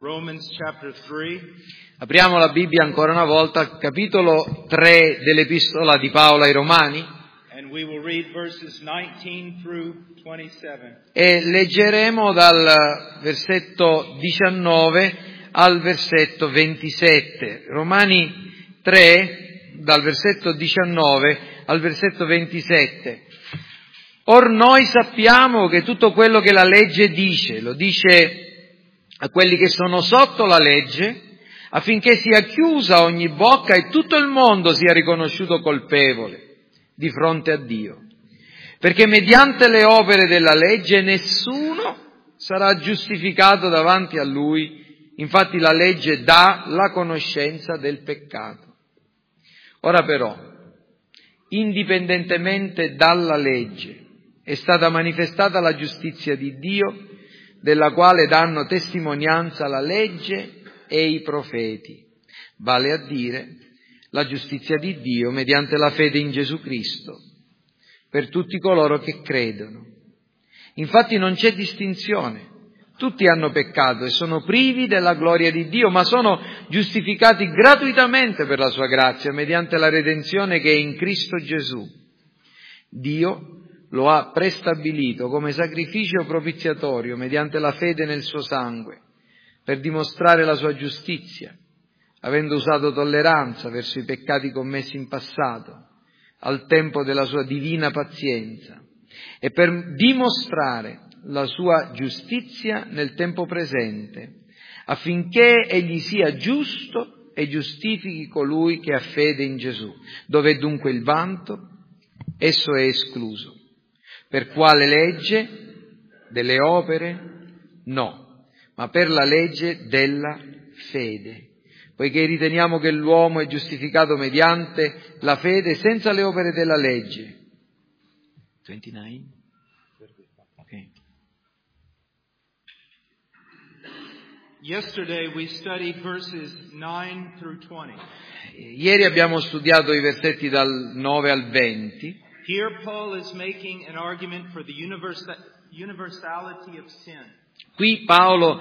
Romans chapter 3. Apriamo la Bibbia ancora una volta, capitolo 3 dell'Epistola di Paolo ai Romani. And we will read verses 19 through 27. E leggeremo dal versetto 19 al versetto 27. Romani 3, dal versetto 19 al versetto 27. Or noi sappiamo che tutto quello che la legge dice, lo dice a quelli che sono sotto la legge, affinché sia chiusa ogni bocca e tutto il mondo sia riconosciuto colpevole di fronte a Dio. Perché mediante le opere della legge nessuno sarà giustificato davanti a Lui, infatti la legge dà la conoscenza del peccato. Ora però, indipendentemente dalla legge, è stata manifestata la giustizia di Dio, della quale danno testimonianza la legge e i profeti, vale a dire la giustizia di Dio mediante la fede in Gesù Cristo, per tutti coloro che credono. Infatti non c'è distinzione, tutti hanno peccato e sono privi della gloria di Dio, ma sono giustificati gratuitamente per la sua grazia, mediante la redenzione che è in Cristo Gesù. Dio lo ha prestabilito come sacrificio propiziatorio mediante la fede nel suo sangue, per dimostrare la sua giustizia, avendo usato tolleranza verso i peccati commessi in passato, al tempo della sua divina pazienza, e per dimostrare la sua giustizia nel tempo presente, affinché egli sia giusto e giustifichi colui che ha fede in Gesù. Dove è dunque il vanto? Esso è escluso. Per quale legge? Delle opere? No, ma per la legge della fede. Poiché riteniamo che l'uomo è giustificato mediante la fede senza le opere della legge. 29? Okay. Yesterday we studied verses 9 through 20. Ieri abbiamo studiato i versetti dal 9 al 20. Here Paul is making an argument for the universality of sin. Qui Paolo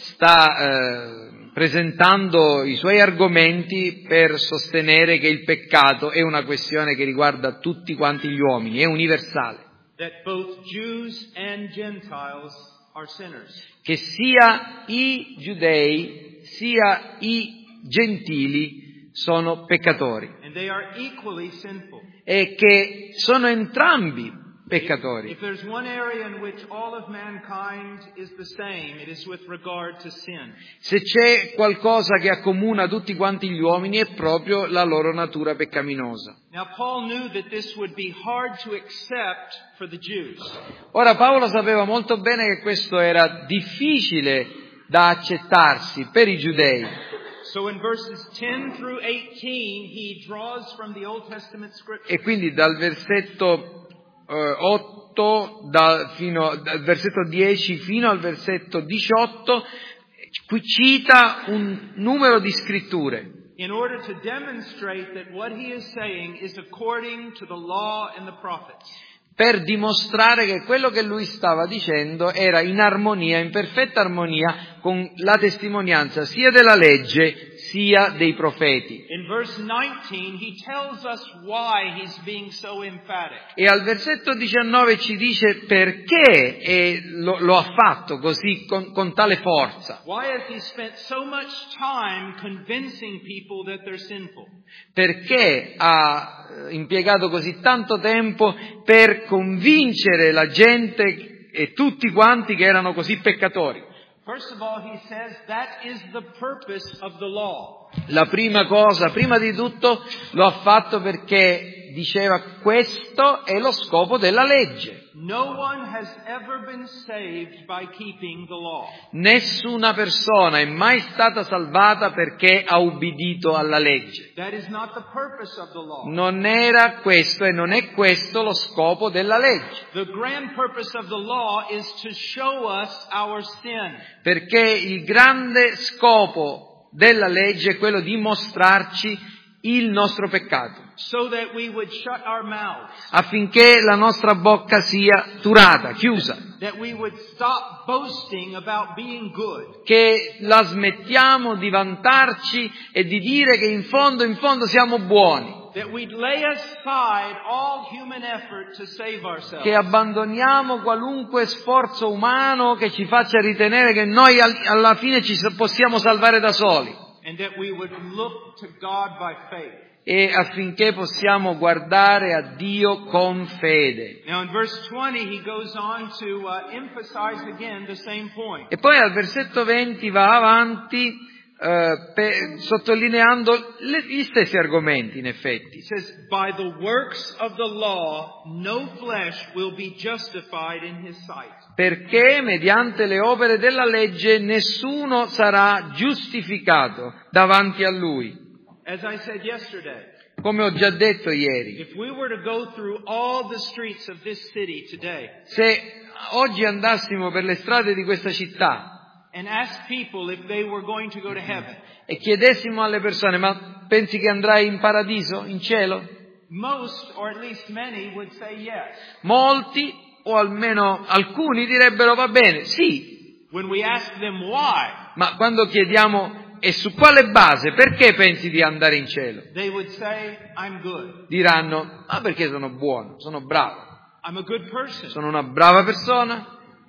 sta presentando i suoi argomenti per sostenere che il peccato è una questione che riguarda tutti quanti gli uomini, è universale. That both Jews and Gentiles are sinners. Che sia i giudei sia i gentili sono peccatori. And they are equally sinful. E che sono entrambi peccatori. If there's one area in which all of mankind is the same, it is with regard to sin. Se c'è qualcosa che accomuna tutti quanti gli uomini è proprio la loro natura peccaminosa. Now Paul knew that this would be hard to accept for the Jews. Ora Paolo sapeva molto bene che questo era difficile da accettarsi per i giudei. So in verses 10 through 18 he draws from the Old Testament scripture. E quindi dal versetto 8 dal versetto 10 fino al versetto 18 qui cita un numero di scritture. In order to demonstrate that what he is saying is according to the law and the prophets. Per dimostrare che quello che lui stava dicendo era in armonia, in perfetta armonia con la testimonianza sia della legge sia dei profeti. In verse 19 he tells us why he's being so emphatic. E al versetto 19 ci dice perché lo ha fatto così con tale forza. Why has he spent so much time convincing people that they're sinful? Perché ha impiegato così tanto tempo per convincere la gente e tutti quanti che erano così peccatori. First of all, he says that is the purpose of the law. La prima cosa, prima di tutto, lo ha fatto perché diceva questo è lo scopo della legge. No one has ever been saved by keeping the law. Nessuna persona è mai stata salvata perché ha ubbidito alla legge. That is not the purpose of the law. Non era questo e non è questo lo scopo della legge. The grand purpose of the law is to show us our sin. Perché il grande scopo della legge è quello di mostrarci il nostro peccato, so that we would shut our mouths, affinché la nostra bocca sia turata, chiusa, that we would stop boasting about being good, che la smettiamo di vantarci e di dire che in fondo siamo buoni, that we'd lay aside all human effort to save ourselves, che abbandoniamo qualunque sforzo umano che ci faccia ritenere che noi alla fine ci possiamo salvare da soli, and that we would look to God by faith. e affinché possiamo guardare a Dio con fede. Now in verse 20 he goes on to emphasize again the same point. E poi al versetto 20 va avanti sottolineando gli stessi argomenti, in effetti. It says, by the works of the law no flesh will be justified in his sight. Perché mediante le opere della legge nessuno sarà giustificato davanti a Lui. As I said yesterday, Come ho già detto ieri, if we were to go through all the streets of this city today se oggi andassimo per le strade di questa città and ask people if they were going to go to heaven, e chiedessimo alle persone: ma pensi che andrai in paradiso, in cielo? most, or at least many, would say yes. Molti, o almeno alcuni, direbbero: va bene, sì. When we ask them why, Ma quando chiediamo: e su quale base, perché pensi di andare in cielo? they would say, I'm good. Diranno: ma perché sono buono, sono bravo, I'm a good person. sono una brava persona,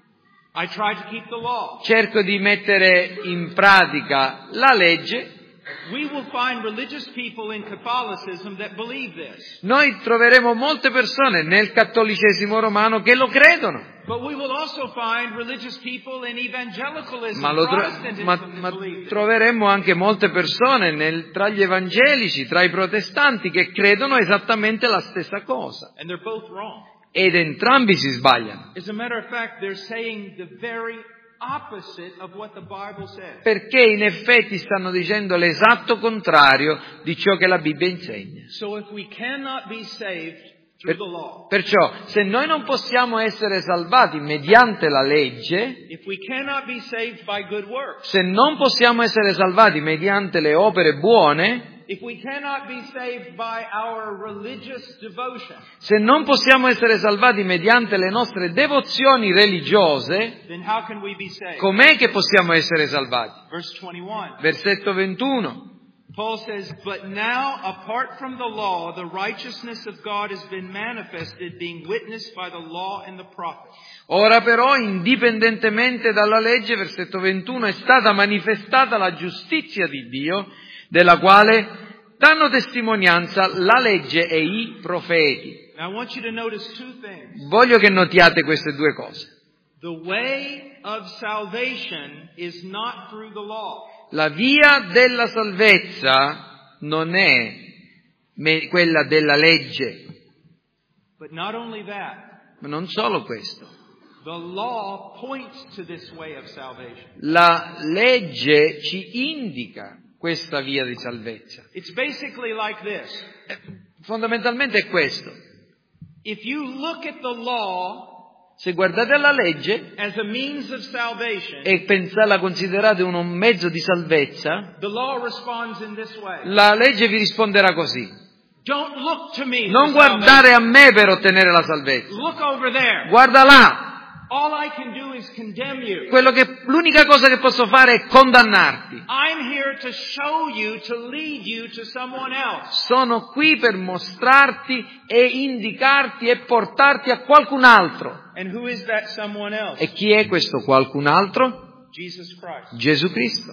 I try to keep the law. cerco di mettere in pratica la legge. We will find religious people in Catholicism that believe this. Noi troveremo molte persone nel cattolicesimo romano che lo credono, But we will also find religious people in evangelicalism, ma Protestantism that believe this. troveremo anche molte persone tra gli evangelici, tra i protestanti, che credono esattamente la stessa cosa. And they're both wrong. Ed entrambi si sbagliano. As a matter of fact, they're saying the very opposite of what the Bible says. Perché in effetti stanno dicendo l'esatto contrario di ciò che la Bibbia insegna. So if we cannot be saved through the law, Perciò, se noi non possiamo essere salvati mediante la legge, if we cannot be saved by good works, se non possiamo essere salvati mediante le opere buone, if we cannot be saved by our religious devotion, se non possiamo essere salvati mediante le nostre devozioni religiose, then how can we be saved? com'è che possiamo essere salvati? Verse 21. Versetto 21. Paul says, but now, apart from the law, the righteousness of God has been manifested, being witnessed by the law and the prophets. Ora però, indipendentemente dalla legge, versetto 21, è stata manifestata la giustizia di Dio, della quale danno testimonianza la legge e i profeti. Now I want you to notice two things. Voglio che notiate queste due cose. The way of salvation is not through the law. La via della salvezza non è quella della legge, But not only that, ma non solo questo. the law points to this way of salvation. La legge ci indica questa via di salvezza. It's basically like this. Fondamentalmente è questo. If you look at the law Se guardate alla legge as a means of salvation, e la considerate un mezzo di salvezza, the law responds in this way. la legge vi risponderà così: Don't look to me non for guardare salvation. a me per ottenere la salvezza, Look over there. guarda là. All I can do is condemn you. L'unica cosa che posso fare è condannarti. I'm here to show you, to lead you to someone else. Sono qui per mostrarti e indicarti e portarti a qualcun altro. And who is that someone else? E chi è questo qualcun altro? Jesus Christ. Gesù Cristo.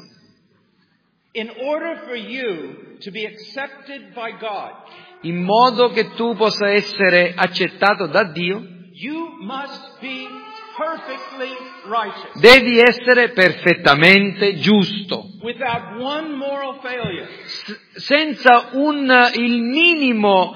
In order for you to be accepted by God, In modo che tu possa essere accettato da Dio, you must be perfectly righteous, devi essere perfettamente giusto, without one moral failure. senza il minimo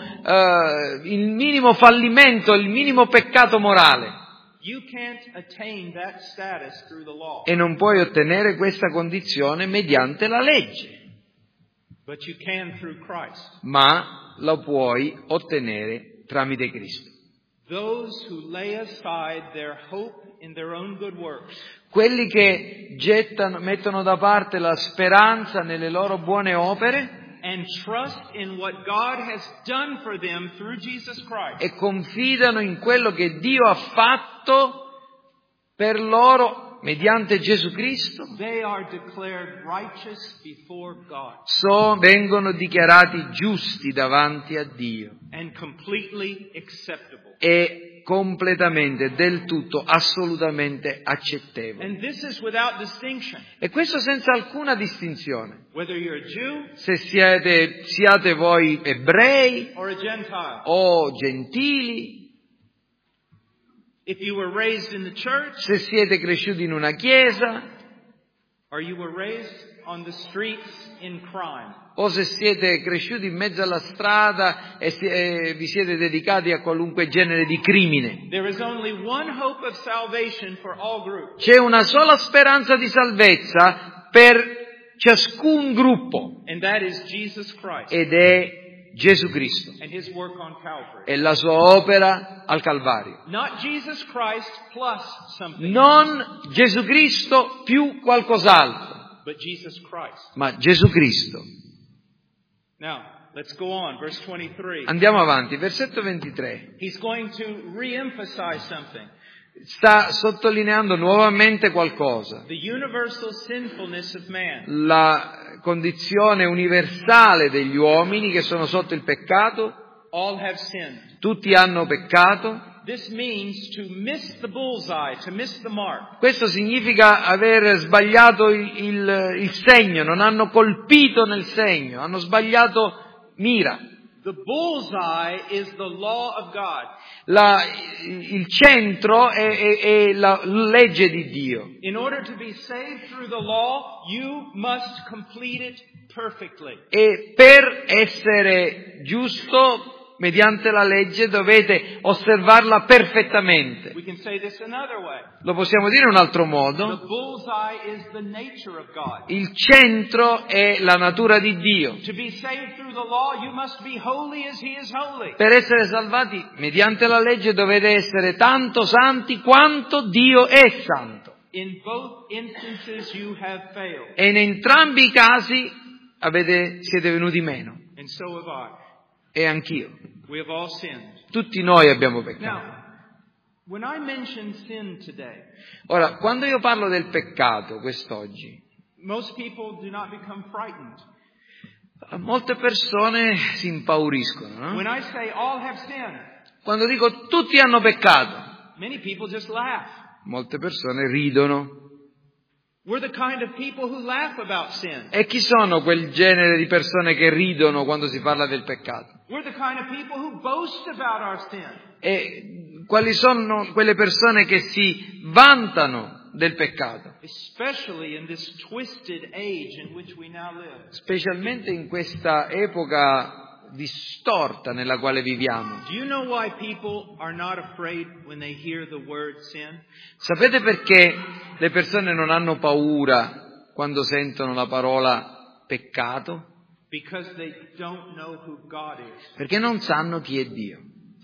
fallimento, il minimo peccato morale. You can't attain that status through the law, E non puoi ottenere questa condizione mediante la legge, but you can through Christ. ma lo puoi ottenere tramite Cristo. Those who lay aside their hope in their own good works Quelli che mettono da parte la speranza nelle loro buone opere and trust in what God has done for them through Jesus Christ. E confidano in quello che Dio ha fatto per loro mediante Gesù Cristo, They are declared righteous before God vengono dichiarati giusti davanti a Dio and completely acceptable. e completamente, del tutto, assolutamente accettevoli. And this is without distinction. E questo senza alcuna distinzione. Whether you're a Jew Se siate voi ebrei or a Gentile. o gentili, If you were raised in the church se siete cresciuti in una chiesa or you were raised on the streets in crime. o se siete cresciuti in mezzo alla strada e vi siete dedicati a qualunque genere di crimine. There is only one hope of salvation for all groups. C'è una sola speranza di salvezza per ciascun gruppo And that is Jesus Christ ed è Gesù Cristo and His work on Calvary. e la sua opera al Calvario. Not Jesus Christ plus something, Non Gesù Cristo più qualcos'altro, but Jesus Christ. ma Gesù Cristo. Now, let's go on. Verse 23. Andiamo avanti, versetto 23. He's going to re-emphasize something. Sta sottolineando nuovamente qualcosa. The universal sinfulness of man. La condizione universale degli uomini che sono sotto il peccato. All have sinned. Tutti hanno peccato. This means to miss the bullseye, to miss the mark. Questo significa aver sbagliato il segno, non hanno colpito nel segno, hanno sbagliato mira. The bullseye is the law of God. Il centro è la legge di Dio. In order to be saved through the law, you must complete it perfectly. E per essere giusto mediante la legge dovete osservarla perfettamente. We can say this another way. Lo possiamo dire in un altro The modo. bullseye is the nature of God. Il centro è la natura di Dio. To be saved through the law, you must be holy as He is holy. Per essere salvati mediante la legge dovete essere tanto santi quanto Dio è santo. In both instances you have failed, E in entrambi i casi siete venuti meno. and so have I. E anch'io. We have all sinned. Tutti noi abbiamo peccato. Now, when I mention sin today, Ora, quando io parlo del peccato quest'oggi, most people do not become frightened. molte persone si impauriscono, no? When I say all have sinned, Quando dico tutti hanno peccato, many people just laugh. molte persone ridono. We're the kind of people who laugh about sin. E chi sono quel genere di persone che ridono quando si parla del peccato? We're the kind of people who boast about our sin. E quali sono quelle persone che si vantano del peccato? Especially in this twisted age in which we now live. Specialmente in questa epoca distorta nella quale viviamo. Do you know why people are not afraid when they hear the word sin? Sapete perché le persone non hanno paura quando sentono la parola peccato? Because they don't know who God is. Perché non sanno chi è Dio.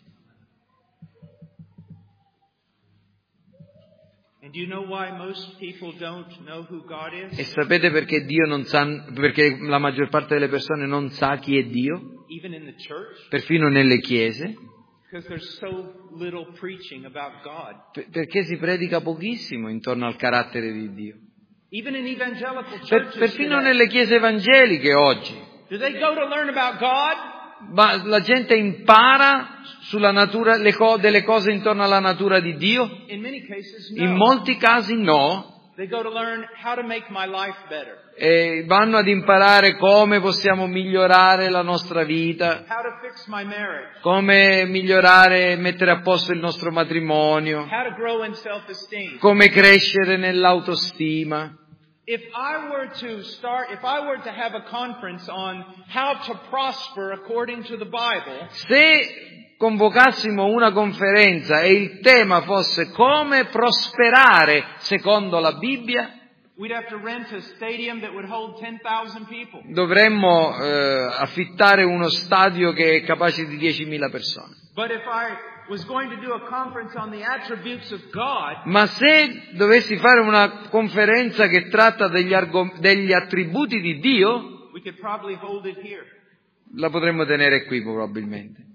And do you know why most people don't know who God is? E sapete perché perché la maggior parte delle persone non sa chi è Dio? Even in the church? Perfino nelle chiese? Because there's so little preaching about God. Perché si predica pochissimo intorno al carattere di Dio. Even in evangelical churches Perfino today. nelle chiese evangeliche oggi. Do they go to learn about God? Ma la gente impara sulla natura, delle cose intorno alla natura di Dio? In many cases, no. In molti casi no. They go to learn how to make my life better. E vanno ad imparare come possiamo migliorare la nostra vita, How to fix my marriage. come migliorare e mettere a posto il nostro matrimonio, How to grow in self-esteem. come crescere nell'autostima. If I were to have a conference on how to prosper according to the Bible, Se convocassimo una conferenza e il tema fosse come prosperare secondo la Bibbia, we'd have to rent a stadium that would hold 10,000 people. dovremmo affittare uno stadio che è capace di 10.000 persone. But if I was going to do a conference on the attributes of God, Ma se dovessi fare una conferenza che tratta degli attributi di Dio, we could probably hold it here. La potremmo tenere qui probabilmente.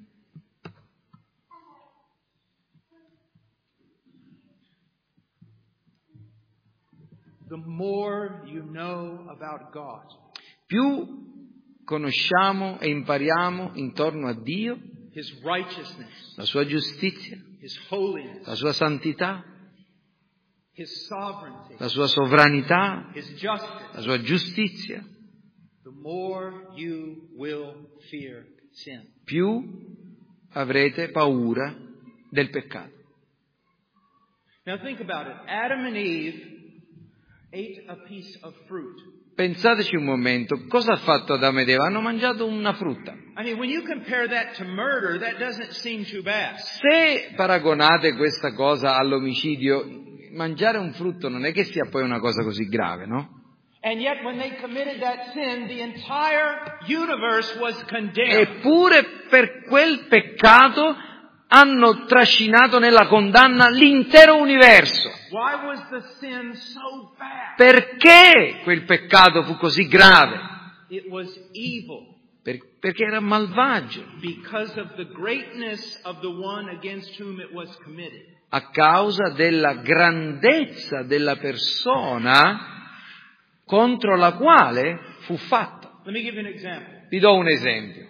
The more you know about God, Più conosciamo e impariamo intorno a Dio, His righteousness, la sua giustizia, His holiness, la sua santità, His sovereignty, la sua sovranità, His justice, la sua giustizia, the more you will fear sin. più avrete paura del peccato. Now think about it. Adam and Eve ate a piece of fruit. Pensateci un momento, cosa ha fatto Adamo ed Eva? Hanno mangiato una frutta. I mean, when you compare that to murder, that doesn't seem too bad. Se paragonate questa cosa all'omicidio, mangiare un frutto non è che sia poi una cosa così grave, no? And yet when they committed that sin, the entire universe was condemned. Eppure per quel peccato hanno trascinato nella condanna l'intero universo. Why was the sin so bad? Perché quel peccato fu così grave? It was evil Perché era malvagio, because of the greatness of the one against whom it was committed. a causa della grandezza della persona contro la quale fu fatto. Let me give you an example. Vi do un esempio.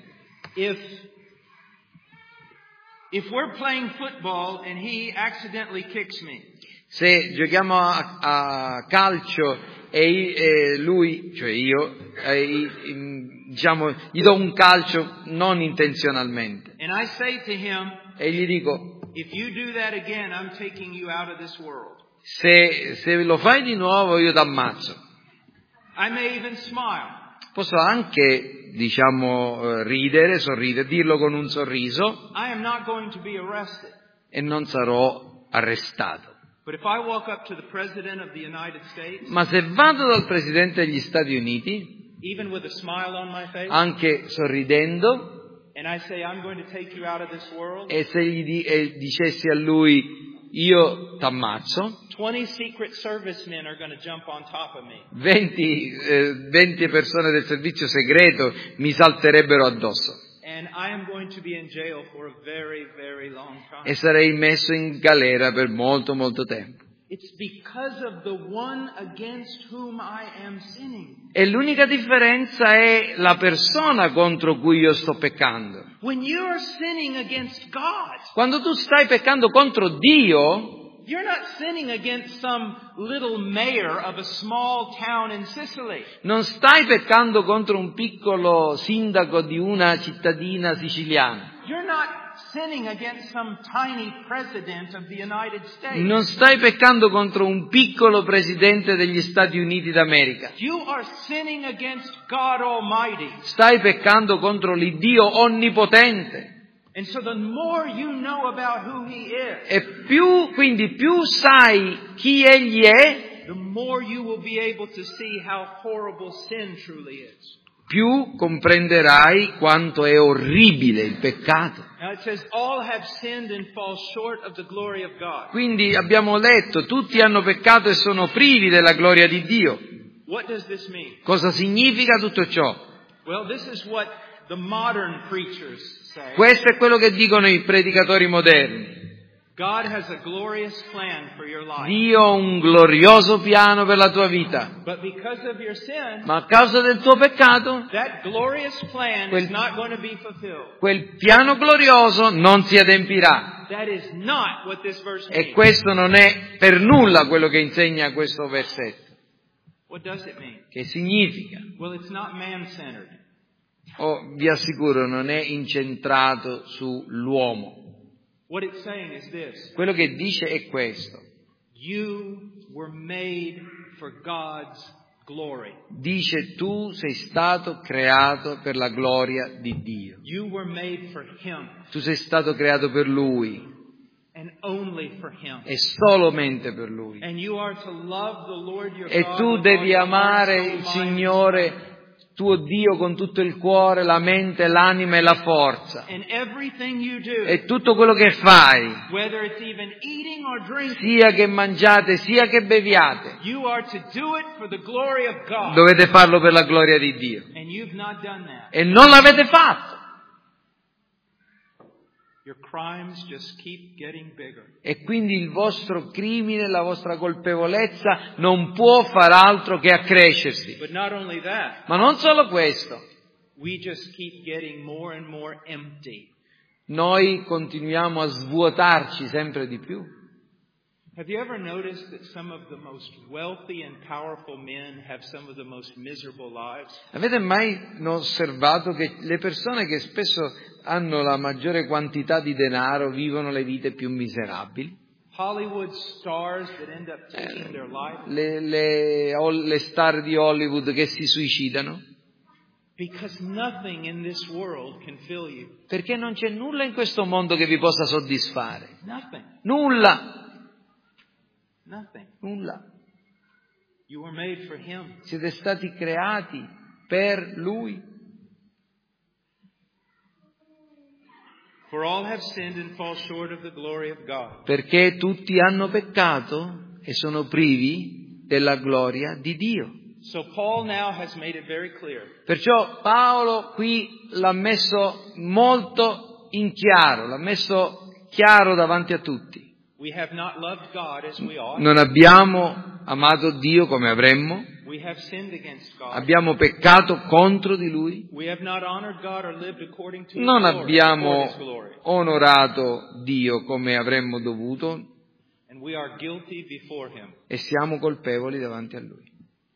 If we're playing football and he accidentally kicks me, Se giochiamo a calcio e lui, cioè io, diciamo, gli do un calcio non intenzionalmente and I say to him, e gli dico, if you do that again, I'm taking you out of this world. se lo fai di nuovo io t'ammazzo. I may even smile. Posso anche, diciamo, ridere, sorridere, dirlo con un sorriso I am not going to be arrested. e non sarò arrestato. But if I walk up to the President of the United States, Ma se vado dal Presidente degli Stati Uniti, even with a smile on my face, anche sorridendo, and I say, I'm going to take you out of this world, e se dicessi a lui, io t'ammazzo, 20 Secret Servicemen are going to jump on top of me. 20 persone del servizio segreto mi salterebbero addosso And I am going to be in jail for a very, very long time. e sarei messo in galera per molto, molto tempo. It's because of the one against whom I am sinning. E l'unica differenza è la persona contro cui io sto peccando. When you are sinning against God, Quando tu stai peccando contro Dio, you're not sinning against some little mayor of a small town in Sicily. non stai peccando contro un piccolo sindaco di una cittadina siciliana. You're not sinning against some tiny president of the United States. Non stai peccando contro un piccolo presidente degli Stati Uniti d'America. You are sinning against God Almighty. Stai peccando contro l'Iddio onnipotente. And so the more you know about who He is, E quindi più sai chi Egli è, the more you will be able to see how horrible sin truly is. più comprenderai quanto è orribile il peccato. Now it says, all have sinned and fall short of the glory of God. Quindi abbiamo letto, tutti hanno peccato e sono privi della gloria di Dio. What does this mean? Cosa significa tutto ciò? Well, this is what the modern preachers say. Questo è quello che dicono i predicatori moderni. God has a glorious plan for your life. Dio ha un glorioso piano per la tua vita, But because of your sin, ma a causa del tuo peccato, that glorious plan is not going to be fulfilled. quel piano glorioso non si adempirà. That is not what this verse E means. questo non è per nulla quello che insegna questo versetto. What does it mean? Che significa? Well, it's not man-centered. Vi assicuro, non è incentrato sull'uomo. What it's saying is this. Quello che dice è questo. You were made for God's glory. Dice, tu sei stato creato per la gloria di Dio. You were made for Him Tu sei stato creato per Lui and only for Him. e solamente per Lui. And you are to love the Lord your E God tu with all devi your heart, amare soul, il mind, Signore tuo Dio con tutto il cuore, la mente, l'anima e la forza. and everything you do, E tutto quello che fai, whether it's even eating or drinking, sia che mangiate, sia che beviate, you are to do it for the glory of God. dovete farlo per la gloria di Dio. And and you've not done that, e non l'avete fatto. your crimes just keep getting bigger. E quindi il vostro crimine, la vostra colpevolezza non può far altro che accrescersi. But not only that, Ma non solo questo, we just keep getting more and more empty. noi continuiamo a svuotarci sempre di più. Have you ever noticed that some of the most wealthy and powerful men have some of the most miserable lives? Avete mai osservato che le persone che spesso hanno la maggiore quantità di denaro vivono le vite più miserabili? Hollywood stars that end up taking their life Le star di Hollywood che si suicidano? because nothing in this world can fill you. Perché non c'è nulla in questo mondo che vi possa soddisfare. Nothing. Nulla. Nothing. Nulla. You were made for Him. Siete stati creati per Lui. For all have sinned and fall short of the glory of God. Perché tutti hanno peccato e sono privi della gloria di Dio. So Paul now has made it very clear. Perciò Paolo qui l'ha messo molto in chiaro, l'ha messo chiaro davanti a tutti. We have not loved God as we ought. Non abbiamo amato Dio come avremmo, We have sinned against God. abbiamo peccato contro di Lui, We have not honored God or lived according to His non glory, abbiamo for His glory. onorato Dio come avremmo dovuto And we are guilty before Him. e siamo colpevoli davanti a Lui.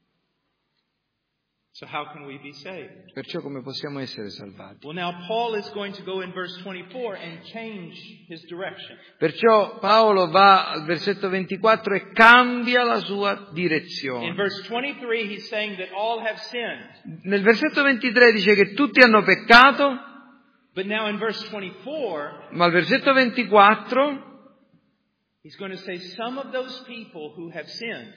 So how can we be saved? Perciò come possiamo essere salvati? Well, now Paul is going to go in verse 24 and change his direction. Perciò Paolo va al versetto 24 e cambia la sua In direzione. verse 23, he's saying that all have sinned. Nel versetto 23 dice che tutti hanno peccato, But now in verse 24, ma al versetto 24 he's going to say some of those people who have sinned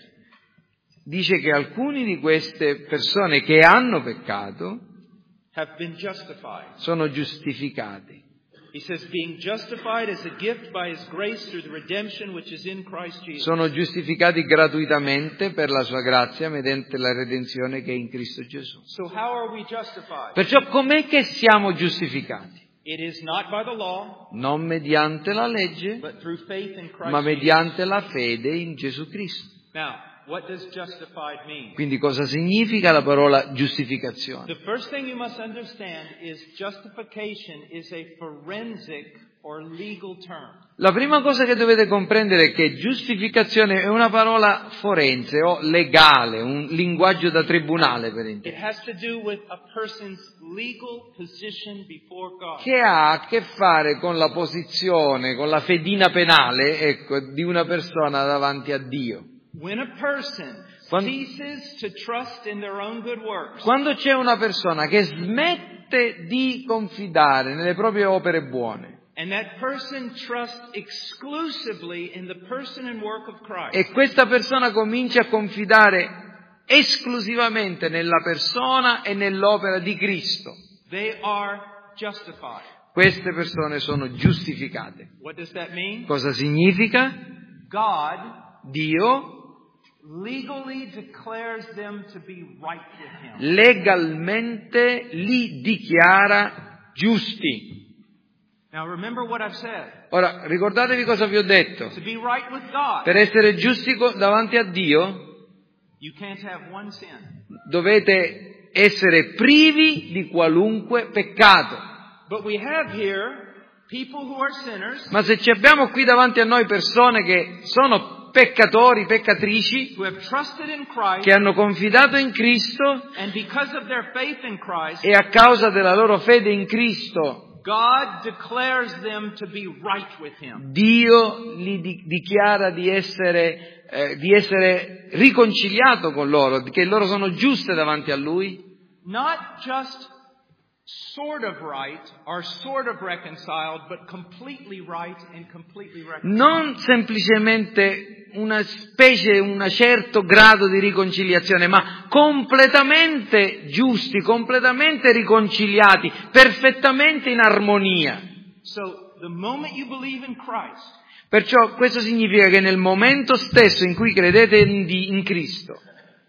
dice che alcuni di queste persone che hanno peccato have been justified. sono giustificati. He says, being justified as a gift by His grace through the redemption which is in Christ Jesus. Sono giustificati gratuitamente per la sua grazia mediante la redenzione che è in Cristo Gesù. So how are we justified? Perciò com'è che siamo giustificati? It is not by the law, Non mediante la legge, but through faith in Christ ma Jesus. mediante la fede in Gesù Cristo. Now, what does justified mean? Quindi cosa significa la parola giustificazione? The first thing you must understand is justification is a forensic or legal term. La prima cosa che dovete comprendere è che giustificazione è una parola forense o legale, un linguaggio da tribunale per It intendere, has to do with a person's legal position before God. che ha a che fare con la posizione, con la fedina penale, ecco, di una persona davanti a Dio. When a person Quando- ceases to trust in their own good works, Quando c'è una persona che smette di confidare nelle proprie opere buone and that person trusts exclusively in the person and work of Christ, e questa persona comincia a confidare esclusivamente nella persona e nell'opera di Cristo, they are justified. queste persone sono giustificate. What does that mean? Cosa significa? God Dio legally declares them to be right with Him. legalmente li dichiara giusti. Now remember what I've said. Ora, ricordatevi cosa vi ho detto. To be right with God, Per essere giusti davanti a Dio you can't have one sin. dovete essere privi di qualunque peccato. But we have here people who are sinners, Ma se ci abbiamo qui davanti a noi persone che sono peccatori, peccatrici, who have trusted in Christ, che hanno confidato in Cristo and because of their faith in Christ, e a causa della loro fede in Cristo God declares them to be right with Him. Dio li dichiara di essere riconciliato con loro, che loro sono giuste davanti a Lui. Not just sort of right or sort of reconciled, but completely right and completely reconciled. Non semplicemente una specie, un certo grado di riconciliazione, ma completamente giusti, completamente riconciliati, perfettamente in armonia. So the moment you believe in Christ, Perciò questo significa che nel momento stesso in cui credete in Cristo,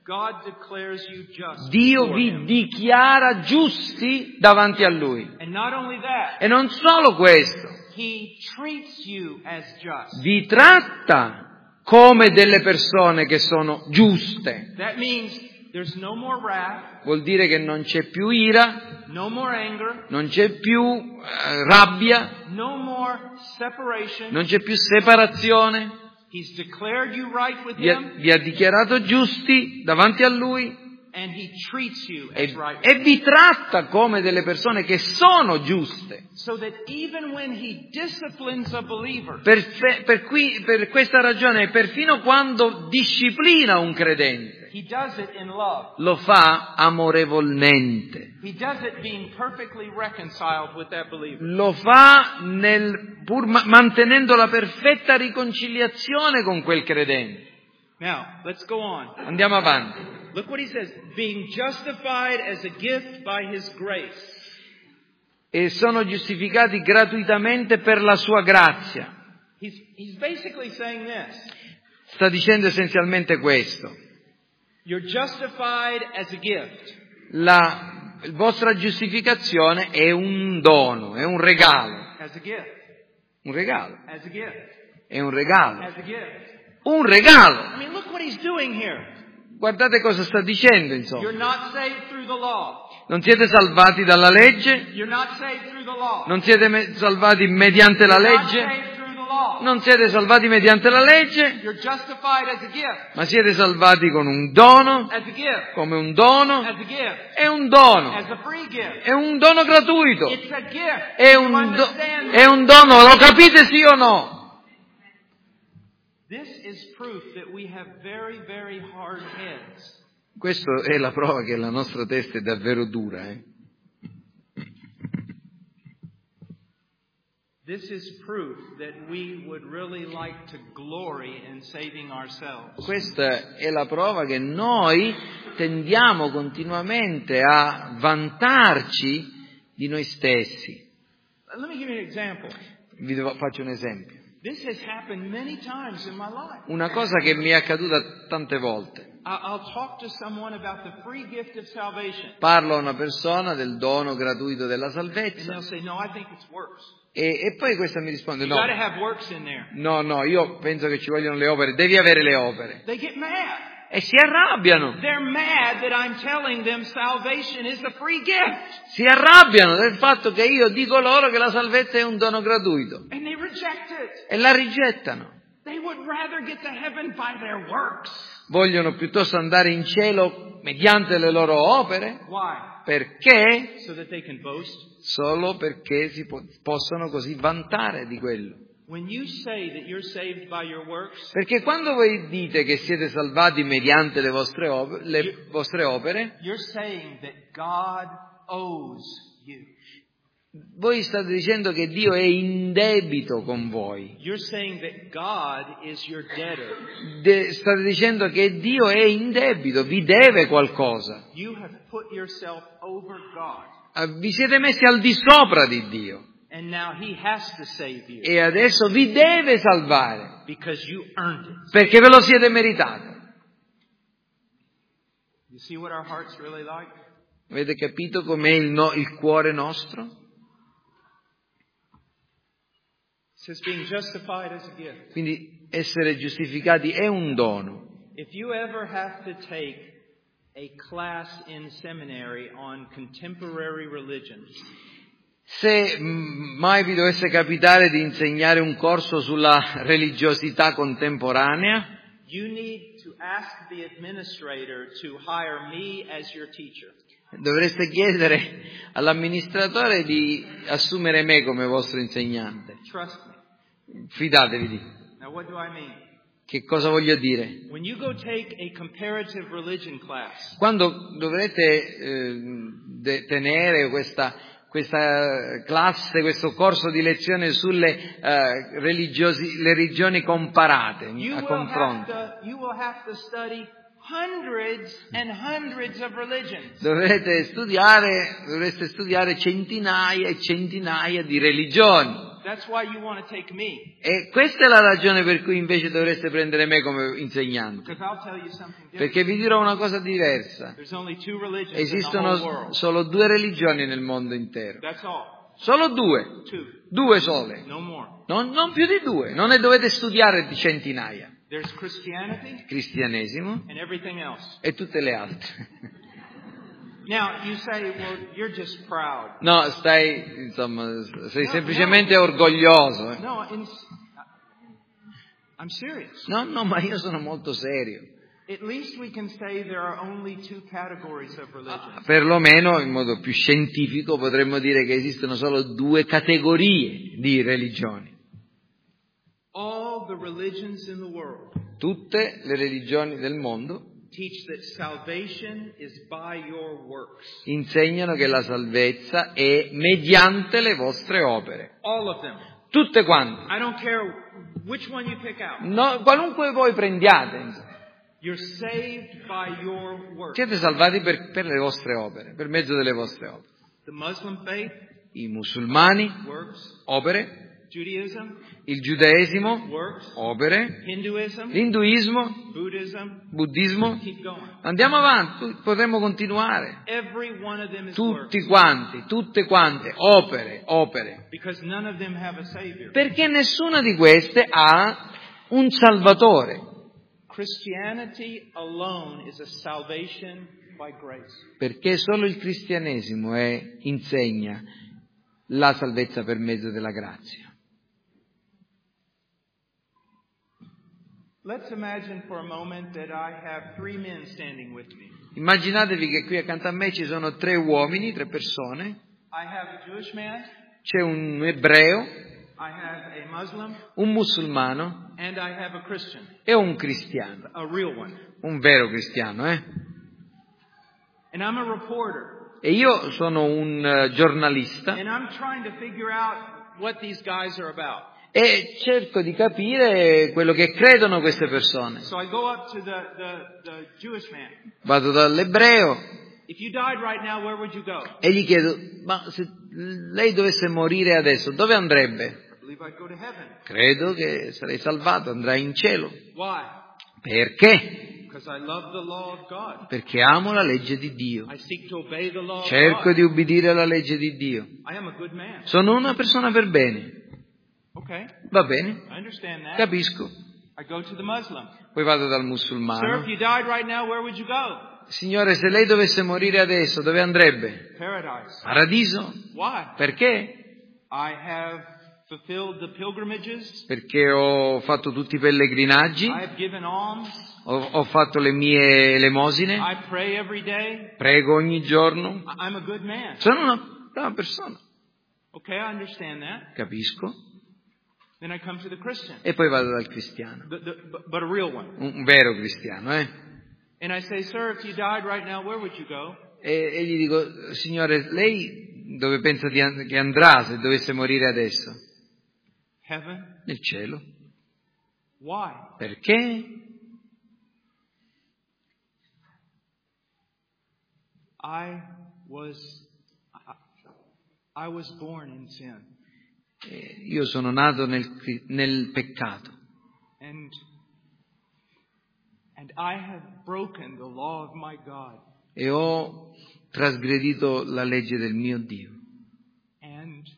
God declares you just. Dio before vi Him. dichiara giusti davanti a Lui. And not only that, E non solo questo, He treats you as just. vi tratta come delle persone che sono giuste. That means there's no more wrath, Vuol dire che non c'è più ira, no more anger, non c'è più rabbia, no more separation. non c'è più separazione. He's declared you right with Vi Him, ha dichiarato giusti davanti a Lui and He treats you as right. e vi tratta come delle persone che sono giuste. So that even when He disciplines a believer, Per questa ragione, perfino quando disciplina un credente, He does it in love. lo fa amorevolmente. He does it being perfectly reconciled with that believer. Lo fa pur mantenendo la perfetta riconciliazione con quel credente. Now, let's go on. Andiamo avanti. Look what he says. Being justified as a gift by His grace. E sono giustificati gratuitamente per la sua grazia. He's basically saying this. Sta dicendo essenzialmente questo. You're justified as a gift. La vostra giustificazione è un dono, è un regalo. As a gift. Un regalo. As a gift. È un regalo. As a gift. Un regalo. I mean, look what he's doing here. Guardate cosa sta dicendo, insomma. You're not saved through the law. Non siete salvati dalla legge, You're not saved through the law. non siete salvati mediante la You're not legge, saved through the law. non siete salvati mediante la legge, You're justified as a gift. ma siete salvati con un dono, As a gift. come un dono, As a gift. è un dono, As a free gift. è un dono gratuito, It's a gift. è You un understand è un dono, lo capite sì o no? This is proof that we have very, very hard heads. Questo è la prova che la nostra testa è davvero dura, This is proof that we would really like to glory in saving ourselves. Questa è la prova che noi tendiamo continuamente a vantarci di noi stessi. Let me give you an example. Faccio un esempio. This has happened many times in my life. Una cosa che mi è accaduta tante volte. I'll talk to someone about the free gift of salvation. Parlo a una persona del dono gratuito della And salvezza they'll say, no, I think it's works. e poi questa mi risponde You no, got to have works in there. no, io penso che ci vogliono le opere, devi avere le opere. They get mad. E si arrabbiano. They're mad that I'm telling them salvation is a free gift. Si arrabbiano del fatto che io dico loro che la salvezza è un dono gratuito. And they reject it. E la rigettano. They would rather get to heaven by their works. Vogliono piuttosto andare in cielo mediante le loro opere. Why? Perché? So that they can boast. Solo perché si possono così vantare di quello. When you say that you're saved by your works, Perché quando voi dite che siete salvati mediante le vostre opere, you're saying that God owes you. voi state dicendo che Dio è in debito con voi. You're saying that God is your debtor. State dicendo che Dio è in debito, vi deve qualcosa. You have put yourself over God. Vi siete messi al di sopra di Dio. And now He has to save you. E adesso vi deve salvare. Because you earned it. Perché ve lo siete meritato. You see what our heart's really like? Avete capito com'è il cuore nostro? It says being justified as a gift. Quindi essere giustificati è un dono. If you ever have to take a class in seminary on contemporary religion, Se mai vi dovesse capitare di insegnare un corso sulla religiosità contemporanea, you need to ask the administrator to hire me as your teacher. dovreste chiedere all'amministratore di assumere me come vostro insegnante. Trust me. Fidatevi di. Now what do I mean? Che cosa voglio dire? When you go take a comparative religion class, Quando dovrete tenere questa classe, questo corso di lezione sulle le religioni comparate, a confronto. you will have to study hundreds and hundreds of religions. Dovreste studiare centinaia e centinaia di religioni. That's why you want to take me. E questa è la ragione per cui invece dovreste prendere me come insegnante. Because I'll tell you something different. Perché vi dirò una cosa diversa. There's only 2 religions in the whole Esistono world. solo 2 religioni nel mondo intero. That's all. Solo 2. 2. 2 sole. No more. Non più di 2. Non ne dovete studiare di centinaia. There's Christianity Cristianesimo and everything else. e tutte le altre. Now, you say, well, you're just proud. No, sei semplicemente orgoglioso. No, I'm serious. No, ma io sono molto serio. At least we can say there are only 2 categories of religion. Perlomeno, in modo più scientifico, potremmo dire che esistono solo 2 categorie di religioni. All the religions in the world Tutte le religioni del mondo teach that salvation is by your works. insegnano che la salvezza è mediante le vostre opere. All of them. Tutte quante. I don't care which one you pick out. No, qualunque voi prendiate. You're saved by your works. Siete salvati per le vostre opere, per mezzo delle vostre opere. The Muslim faith, I musulmani, works. opere. Judaism, Il giudaesimo, works. opere. Hinduism, L'induismo, Buddhism, buddismo. keep going. Andiamo avanti, potremmo continuare. Every one of them is Tutti works. quanti, tutte quante, opere. Because none of them have a savior. Perché nessuna di queste ha un salvatore. Christianity alone is a salvation by grace. Perché solo il cristianesimo insegna la salvezza per mezzo della grazia. Let's imagine for a moment that I have 3 men standing with me. Immaginatevi che qui accanto a me ci sono 3 uomini, 3 persone. I have a Jewish man, C'è un ebreo, I have a Muslim, un musulmano and I have a Christian, e un cristiano. a real one. Un vero cristiano, And I'm a reporter, E io sono un giornalista and I'm trying to figure out what these guys are about. e cerco di capire quello che credono queste persone. So I go up to the Jewish man. Vado dall'ebreo If you died right now, where would you go? e gli chiedo, ma se lei dovesse morire adesso, dove andrebbe? I believe I'd go to heaven. Credo che sarei salvato, andrai in cielo. Why? Perché? Because I love the law of God. Perché amo la legge di Dio. I seek to obey the law of Cerco God. di ubbidire alla legge di Dio. I am a good man. Sono una persona per bene. Okay, Va bene? I understand that. Capisco. I go to the Muslim. Poi vado dal Sir, musulmano. if you died right now, where would you go? Signore, se lei dovesse morire adesso, dove andrebbe? Paradise. Paradiso? Why? Perché? I have fulfilled the pilgrimages. Perché ho fatto tutti i pellegrinaggi, I have given alms. ho fatto le mie elemosine, I pray every day. prego ogni giorno. I'm a good man. Sono una brava persona. Okay, I understand that. Capisco. Then I come to the Christian, E poi vado dal cristiano, but a real one. un vero cristiano, And I say, sir, if you died right now, where would you go? E gli dico, signore, lei dove pensa che andrà se dovesse morire adesso? Heaven. Nel cielo. Why? Perché? I was born in sin. Io sono nato nel peccato. And I have broken the law of my God. E ho trasgredito la legge del mio Dio. And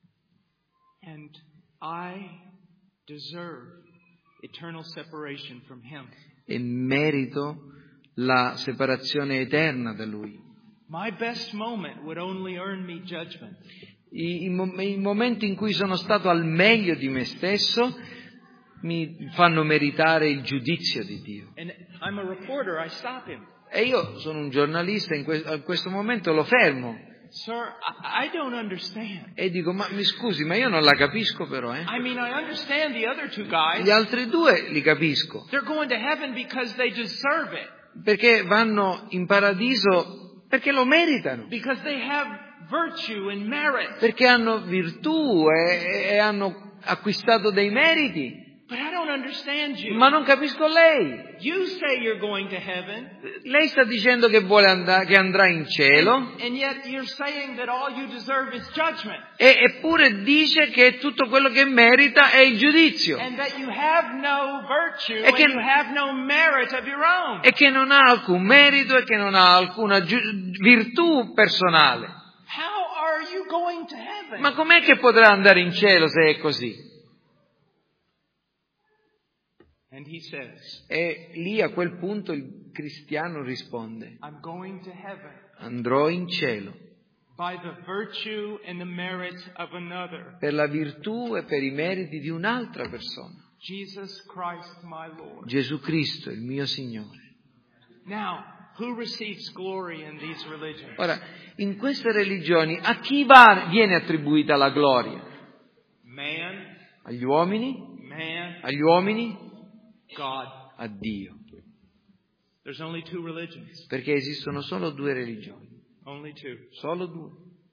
I deserve eternal separation from Him. E merito la separazione eterna da Lui. My best moment would only earn me judgment. I momenti in cui sono stato al meglio di me stesso mi fanno meritare il giudizio di Dio. And I'm a reporter, I stop him. E io sono un giornalista, a questo momento lo fermo. Sir, I don't understand. E dico, ma mi scusi, ma io non la capisco però, I mean, I understand the other 2 guys. Gli altri 2 li capisco. They're going to heaven because they deserve it. Perché vanno in paradiso perché lo meritano. Because they have virtue and merit. Perché hanno virtù e hanno acquistato dei meriti. But I don't understand you. Ma non capisco lei. You say you're going to heaven. Lei sta dicendo che che andrà in cielo. And yet you're saying that all you deserve is judgment. Eppure dice che tutto quello che merita è il giudizio. And that you have no virtue E che- and you have no merit of your own. E che non ha alcun merito e che non ha alcuna virtù personale. How are you going to heaven? Ma com'è che potrà andare in cielo se è così? And he says, E lì a quel punto il cristiano risponde: I'm going to heaven andrò in cielo by the virtue and the merit of another, per la virtù e per i meriti di un'altra persona, Jesus Christ my Lord. Gesù Cristo, il mio Signore. Now, who receives glory in these religions? Ora, in queste religioni a chi viene attribuita la gloria? Man, Agli uomini? man, Agli uomini? God. A Dio. There's only two religions. Perché esistono solo due religioni. Only two. Solo due.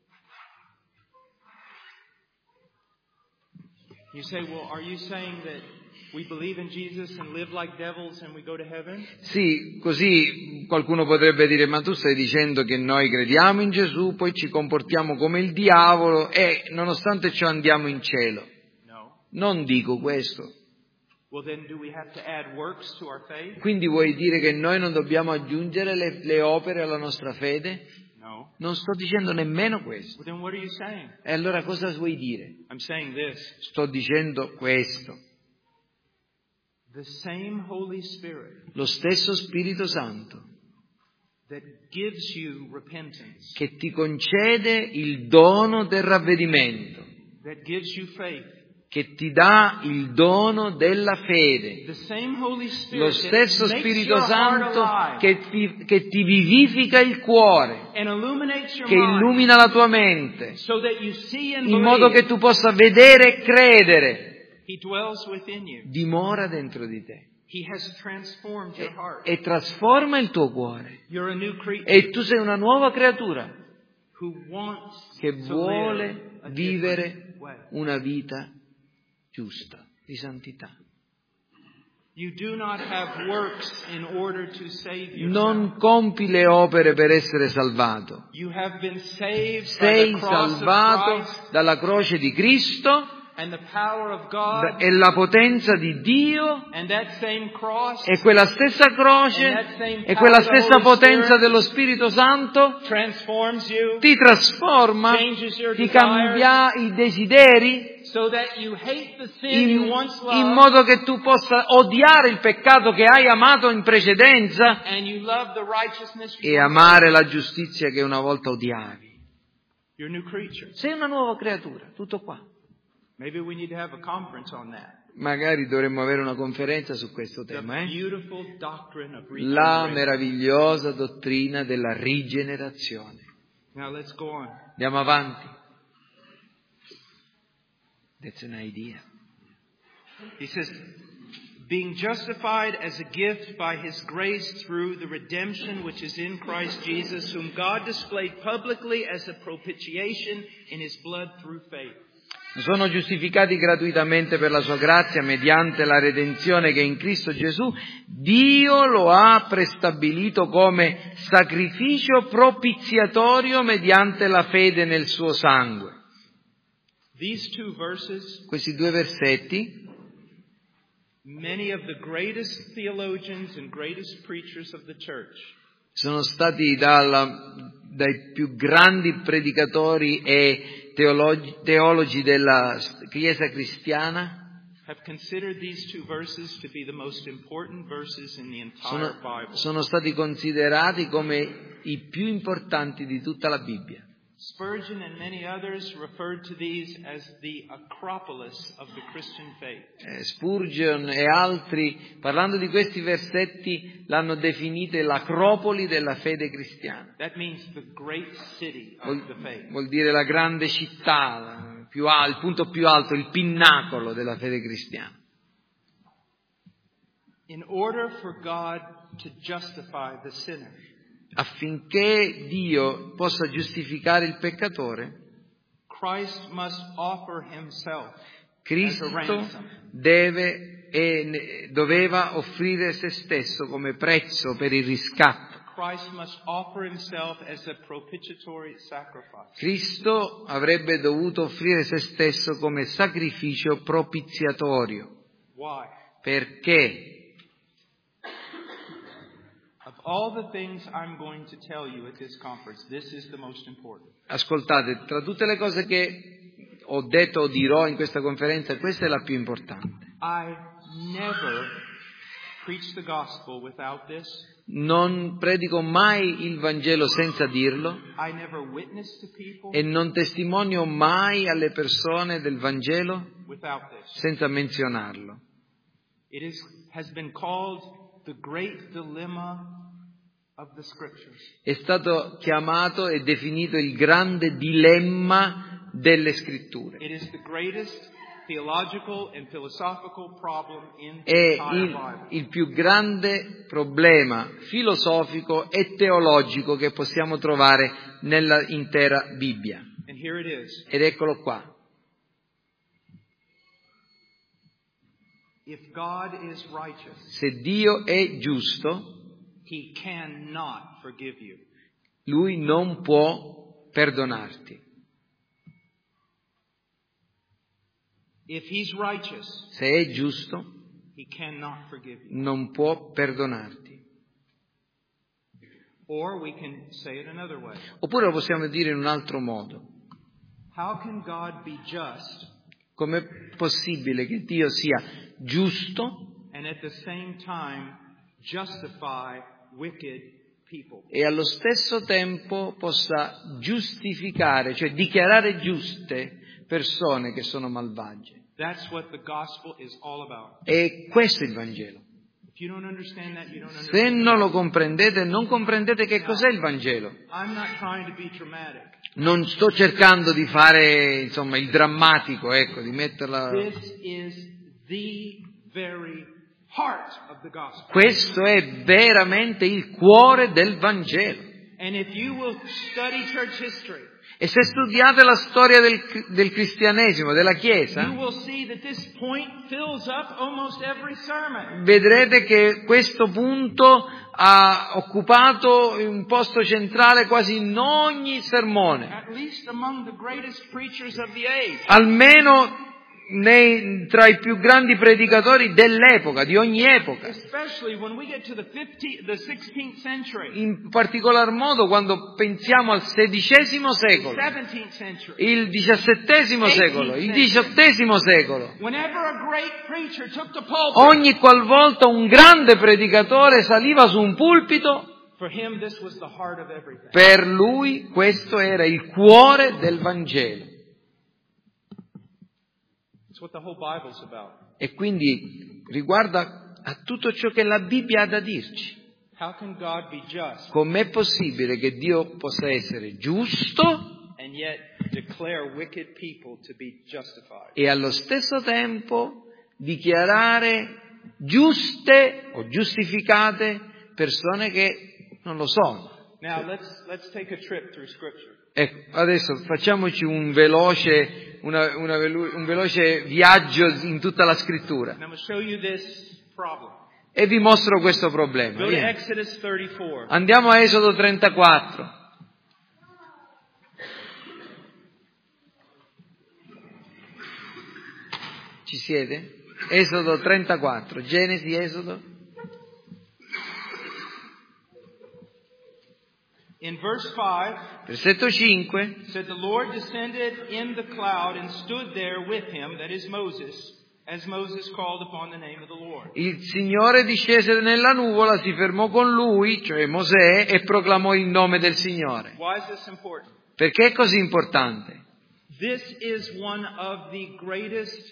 You say, well, are you saying that we believe in Jesus and live like devils and we go to heaven? Sì, così qualcuno potrebbe dire: ma tu stai dicendo che noi crediamo in Gesù, poi ci comportiamo come il diavolo e nonostante ciò andiamo in cielo. No. Non dico questo. Well, then do we have to add works to our faith? Quindi vuoi dire che noi non dobbiamo aggiungere le opere alla nostra fede? No. Non sto dicendo nemmeno questo. Well, then what are you saying? E allora cosa vuoi dire? I'm saying this. Sto dicendo questo. The same Holy Spirit Lo stesso Spirito Santo that gives you repentance, che ti concede il dono del ravvedimento, that gives you faith, che ti dà il dono della fede, the same Holy lo Spirit stesso that makes Spirito your heart Santo alive che ti vivifica il cuore, and illuminates your che mind illumina la tua mente, so that you see and in modo che believe. tu possa vedere e credere, He dwells within you. dimora dentro di te He has transformed your heart. e trasforma il tuo cuore. You're a new creature E tu sei una nuova creatura who wants che to vuole live a vivere different way. una vita giusta, di santità. You do not have works in order to save yourself. Non compi le opere per essere salvato. You have been saved by Sei the cross of salvato Christ dalla croce di Cristo and the power of God, e la potenza di Dio and that same cross e quella stessa croce e quella stessa potenza dello Spirito Santo transforms you, ti trasforma, changes your ti desires, cambia i desideri so that you hate the sin you once in loved, modo che tu possa odiare il peccato che hai amato in precedenza and you love the righteousness you e once amare la giustizia che una volta odiavi. You're a new creature. Sei una nuova creatura, tutto qua. Maybe we need to have a conference on that. Magari dovremmo avere una conferenza su questo The tema, beautiful doctrine of La regeneration. meravigliosa dottrina della rigenerazione. Now let's go on. Andiamo avanti. That's an idea. He says, being justified as a gift by His grace through the redemption which is in Christ Jesus, whom God displayed publicly as a propitiation in His blood through faith. Sono giustificati gratuitamente per la sua grazia mediante la redenzione che è in Cristo Gesù. Dio lo ha prestabilito come sacrificio propiziatorio mediante la fede nel suo sangue. These two verses, Questi due versetti, many of the greatest theologians and greatest preachers of the church sono stati dai più grandi predicatori e teologi della Chiesa cristiana have considered these two verses to be the most important verses in the entire Bible. sono stati considerati come i più importanti di tutta la Bibbia. Spurgeon and many others referred to these as the acropolis of the Christian faith. Spurgeon e altri, parlando di questi versetti, l'hanno definita l'acropoli della fede cristiana. That means the great city of the faith. Vuol dire la grande città, il punto più alto, il pinnacolo della fede cristiana. In order for God to justify the sinner, Affinché Dio possa giustificare il peccatore, Christ must offer himself Cristo as a ransom. deve doveva offrire se stesso come prezzo per il riscatto. Christ must offer himself as a propitiatory sacrifice. Cristo avrebbe dovuto offrire se stesso come sacrificio propiziatorio. Why? Perché? Of all the things I'm going to tell you at this conference, this is the most important. Ascoltate, tra tutte le cose che ho detto o dirò in questa conferenza, questa è la più importante. I never preach the gospel without this. Non predico mai il Vangelo senza dirlo I never witness to people e non testimonio mai alle persone del Vangelo without this. senza menzionarlo. It has been called the great dilemma of the scriptures. È stato chiamato e definito il grande dilemma delle scritture. It is the greatest theological and philosophical problem in the È entire Bible. il più grande problema filosofico e teologico che possiamo trovare nella intera Bibbia. And here it is. Ed eccolo qua. If God is righteous, Se Dio è giusto, He cannot forgive you. Lui non può perdonarti. If He's righteous, Se è giusto, He cannot forgive you. non può perdonarti. Or we can say it another way. Oppure lo possiamo dire in un altro modo. How can God be just Com'è possibile che Dio sia giusto and at the same time justify wicked people? e allo stesso tempo possa giustificare, cioè dichiarare giuste persone che sono malvagie? That's what the gospel is all about. E questo è il Vangelo. If you don't understand that, you don't Se understand. non lo comprendete, non comprendete che cos'è il Vangelo. I'm not trying to be dramatic. Non sto cercando di fare, insomma, il drammatico, ecco, di metterla. This is the very heart of the gospel. Questo è veramente il cuore del Vangelo. And if you will study church history, E se studiate la storia del cristianesimo, della you Chiesa, will see that this point fills up almost every sermon. vedrete che questo punto ha occupato un posto centrale quasi in ogni sermone. At least among the greatest preachers of the age. Almeno tra i più grandi predicatori dell'epoca, di ogni epoca. Especially when we get to the 16th century, In particolar modo quando pensiamo al XVI secolo, 17th century. il XVII secolo, il XVIII secolo. Whenever a great preacher took the pulpit, Ogni qualvolta un grande predicatore saliva su un pulpito, for him this was the heart of everything. per lui questo era il cuore del Vangelo. It's what the whole Bible's about. E quindi riguarda a tutto ciò che la Bibbia ha da dirci. How can God be just Com'è possibile che Dio possa essere giusto and yet declare wicked people to be justified? e allo stesso tempo dichiarare giuste o giustificate persone che non lo sono? Now let's take a trip through Scripture. Ecco, adesso facciamoci un veloce viaggio in tutta la scrittura And I'm going to show you this problem. e vi mostro questo problema. Go to Vieni. Exodus 34. Andiamo a Esodo 34. Ci siete? Esodo 34, Genesi, Esodo. In verse 5, Versetto 5. it said, The Lord descended in the cloud and stood there with him, that is Moses, as Moses called upon the name of the Lord. Il Signore discese nella nuvola, si fermò con lui, cioè Mosè, e proclamò il nome del Signore. Why is this important? Perché è così importante? This is one of the greatest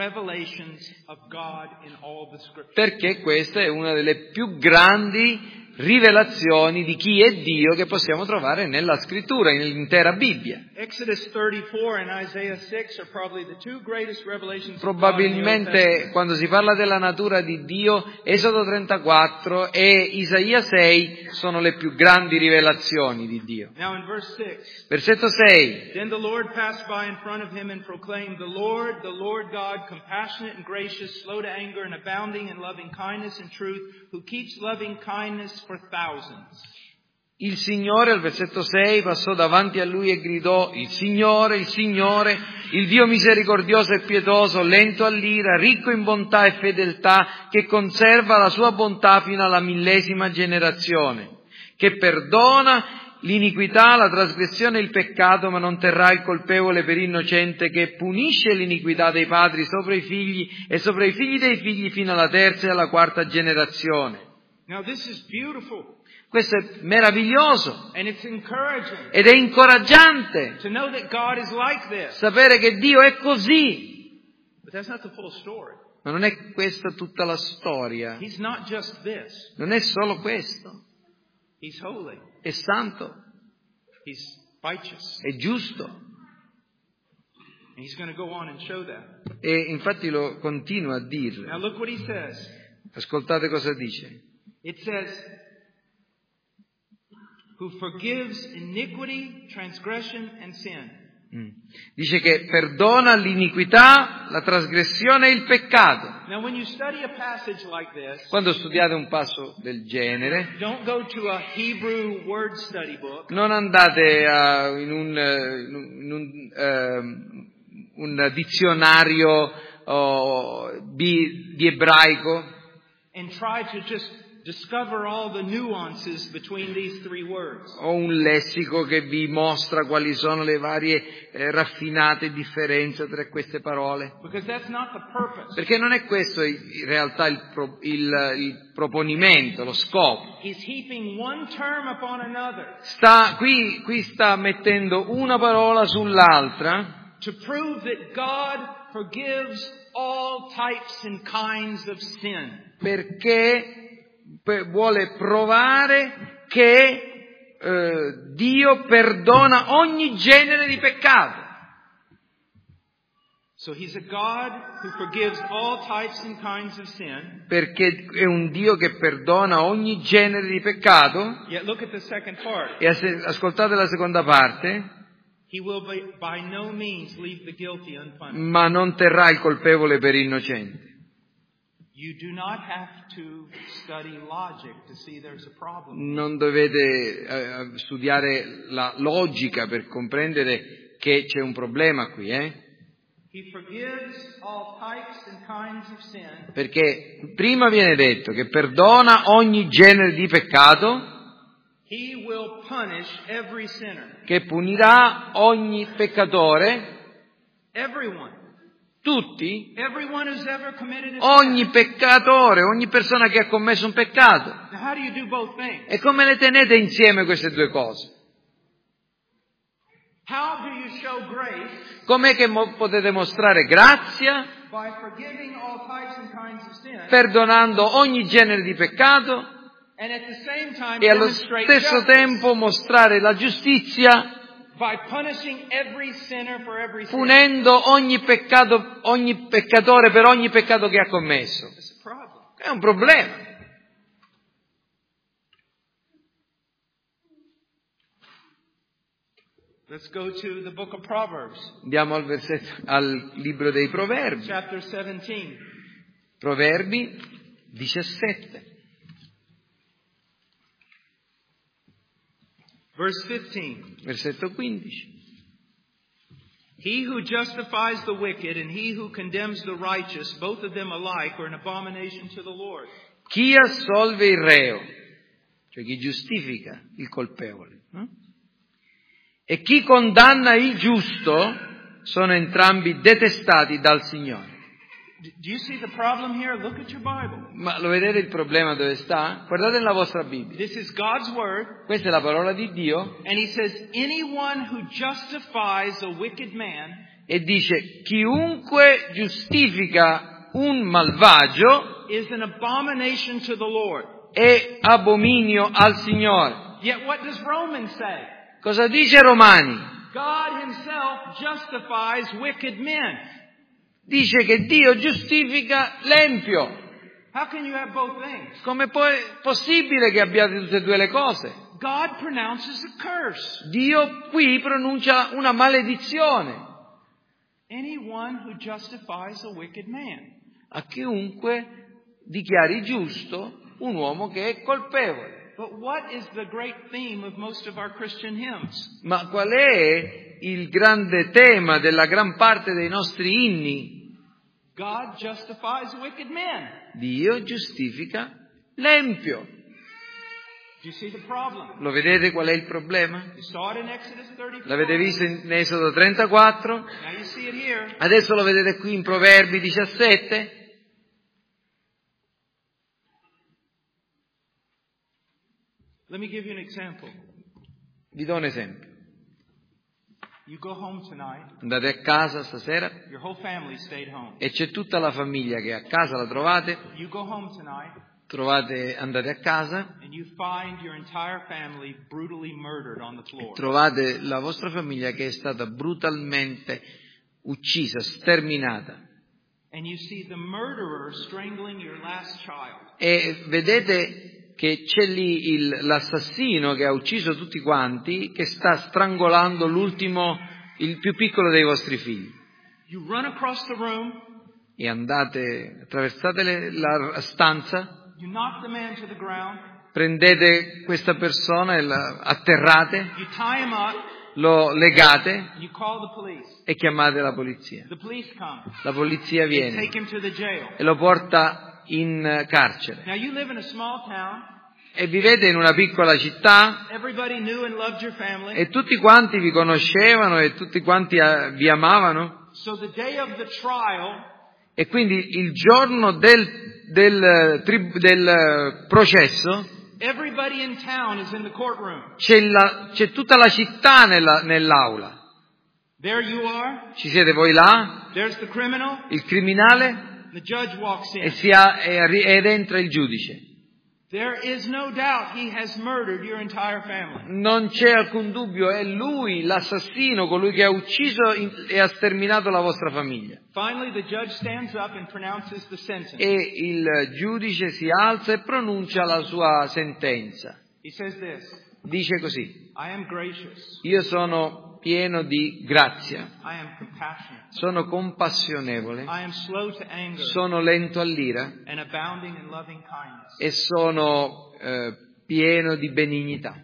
revelations of God in all the Scripture. Perché questa è una delle più grandi rivelazioni di chi è Dio che possiamo trovare nella scrittura, nell'intera Bibbia. Exodus 34 and Isaiah 6 are probably the two greatest revelations of God in the Old Probabilmente Testament. quando si parla della natura di Dio, Esodo 34 e Isaia 6 sono le più grandi rivelazioni di Dio. Now in verse 6, Versetto 6. then the Lord passed by in front of him and proclaimed, the Lord God, compassionate and gracious, slow to anger and abounding in loving kindness and truth, who keeps loving kindness for thousands. Il Signore, al versetto 6, passò davanti a lui e gridò, il Signore, il Dio misericordioso e pietoso, lento all'ira, ricco in bontà e fedeltà, che conserva la sua bontà fino alla 1000ª generazione, che perdona l'iniquità, la trasgressione e il peccato, ma non terrà il colpevole per innocente, che punisce l'iniquità dei padri sopra i figli e sopra i figli dei figli fino alla 3ª e alla 4ª generazione. Now this is beautiful. Questo è meraviglioso And it's encouraging ed è incoraggiante to know that God is like this. sapere che Dio è così. But that's not the full story. Ma non è questa tutta la storia. He's not just this. Non è solo questo. He's holy. È santo, He's righteous. è giusto. And he's going to go on and show that. E infatti lo continua a Now dirlo. look what he says. Ascoltate cosa dice. It says, who forgives iniquity, transgression and sin. Dice che perdona l'iniquità, la trasgressione e il peccato. Now when you study a passage like this, Quando studiate un passo del genere, don't go to a Hebrew word study book. non andate in un dizionario di ebraico And try to just discover all the nuances between these three words. o un lessico che vi mostra quali sono le varie raffinate differenze tra queste parole. Because that's not the purpose. Perché non è questo in realtà il proponimento, lo scopo. He's heaping one term upon another Qui sta mettendo una parola sull'altra to prove that God forgives all types and kinds of sin. perché vuole provare che Dio perdona ogni genere di peccato. So he's a God who forgives all types and kinds of sin. Perché è un Dio che perdona ogni genere di peccato. Yet look at the second part. E ascoltate la seconda parte. He will by no means leave the guilty unpunished. Ma non terrà il colpevole per innocente. You do not have to study logic to see there's a problem. Non dovete studiare la logica per comprendere che c'è un problema qui, He forgives all types and kinds of sin. Perché prima viene detto che perdona ogni genere di peccato, He will punish every sinner. che punirà ogni peccatore, Everyone. tutti, Everyone who's ever committed a ogni sin. peccatore, ogni persona che ha commesso un peccato. Now, how do you do both things? E come le tenete insieme queste due cose? How do you show grace? Com'è che potete mostrare grazia? By forgiving all types and kinds of sin. Perdonando ogni genere di peccato And at the same time e allo demonstrate stesso justice tempo mostrare la giustizia by punishing every sinner for every sin. punendo ogni peccatore per ogni peccato che ha commesso. It's a problem. È un problema. Let's go to the book of Proverbs, Andiamo al libro dei Proverbi. chapter 17. Proverbi 17. Verse 15. Versetto 15. He who justifies the wicked and he who condemns the righteous, both of them alike, are an abomination to the Lord. Chi assolve il reo, cioè chi giustifica il colpevole, e chi condanna il giusto sono entrambi detestati dal Signore. Do you see the problem here? Look at your Bible. Ma lo vedete il problema dove sta? Guardate nella vostra Bibbia. This is God's word. Questa è la parola di Dio And he says, anyone who justifies a wicked man e dice chiunque giustifica un malvagio is an abomination to the Lord. è abominio al Signore. Yet what does Romans say? Cosa dice Romani? God himself justifies wicked men. Dice che Dio giustifica l'empio. How can you have both things? Come poi è possibile che abbiate tutte e due le cose? God pronounces a curse. Dio qui pronuncia una maledizione Anyone who justifies a wicked man. a chiunque dichiari giusto un uomo che è colpevole. But what is the great theme of most of our Christian hymns? Ma qual è il grande tema della gran parte dei nostri inni? God justifies wicked men. Dio giustifica l'empio. Do you see the problem? Lo vedete qual è il problema? You saw it in Exodus 34. L'avete visto in Esodo 34? Now you see it here. Adesso lo vedete qui in Proverbi 17? Let me give you an example. Vi do un esempio. You go home tonight. Andate a casa stasera Your whole family stayed home. e c'è tutta la famiglia che è a casa, la trovate, You go home tonight andate a casa, and you find your entire family brutally murdered on the floor. trovate la vostra famiglia che è stata brutalmente uccisa, sterminata. And you see the murderer strangling your last child. E vedete che c'è lì l'assassino che ha ucciso tutti quanti, che sta strangolando il più piccolo dei vostri figli. You run across the room. E attraversate la stanza, You knock the man to the ground. prendete questa persona e la atterrate, You tie him up. lo legate And you call the police. e chiamate la polizia. The police come. La polizia They viene take him to the jail. e lo porta in carcere. Now you live in a small town. E vivete in una piccola città Everybody knew and loved your family. e tutti quanti vi conoscevano e tutti quanti vi amavano. So the day of the trial, E quindi il giorno del processo everybody in town is in the courtroom. c'è tutta la città nell'aula. There you are. Ci siete voi là, There's the criminal. il criminale, The judge walks in. ed entra il giudice. There is no doubt he has murdered your entire family. Non c'è alcun dubbio, è lui l'assassino, colui che ha ucciso e ha sterminato la vostra famiglia. Finally, the judge stands up and pronounces the sentence. E il giudice si alza e pronuncia la sua sentenza. He says this, Dice così: I am gracious. io sono pieno di grazia, I am compassionate. sono compassionevole, I am slow to anger sono lento all'ira and abounding in loving kindness. e sono pieno di benignità.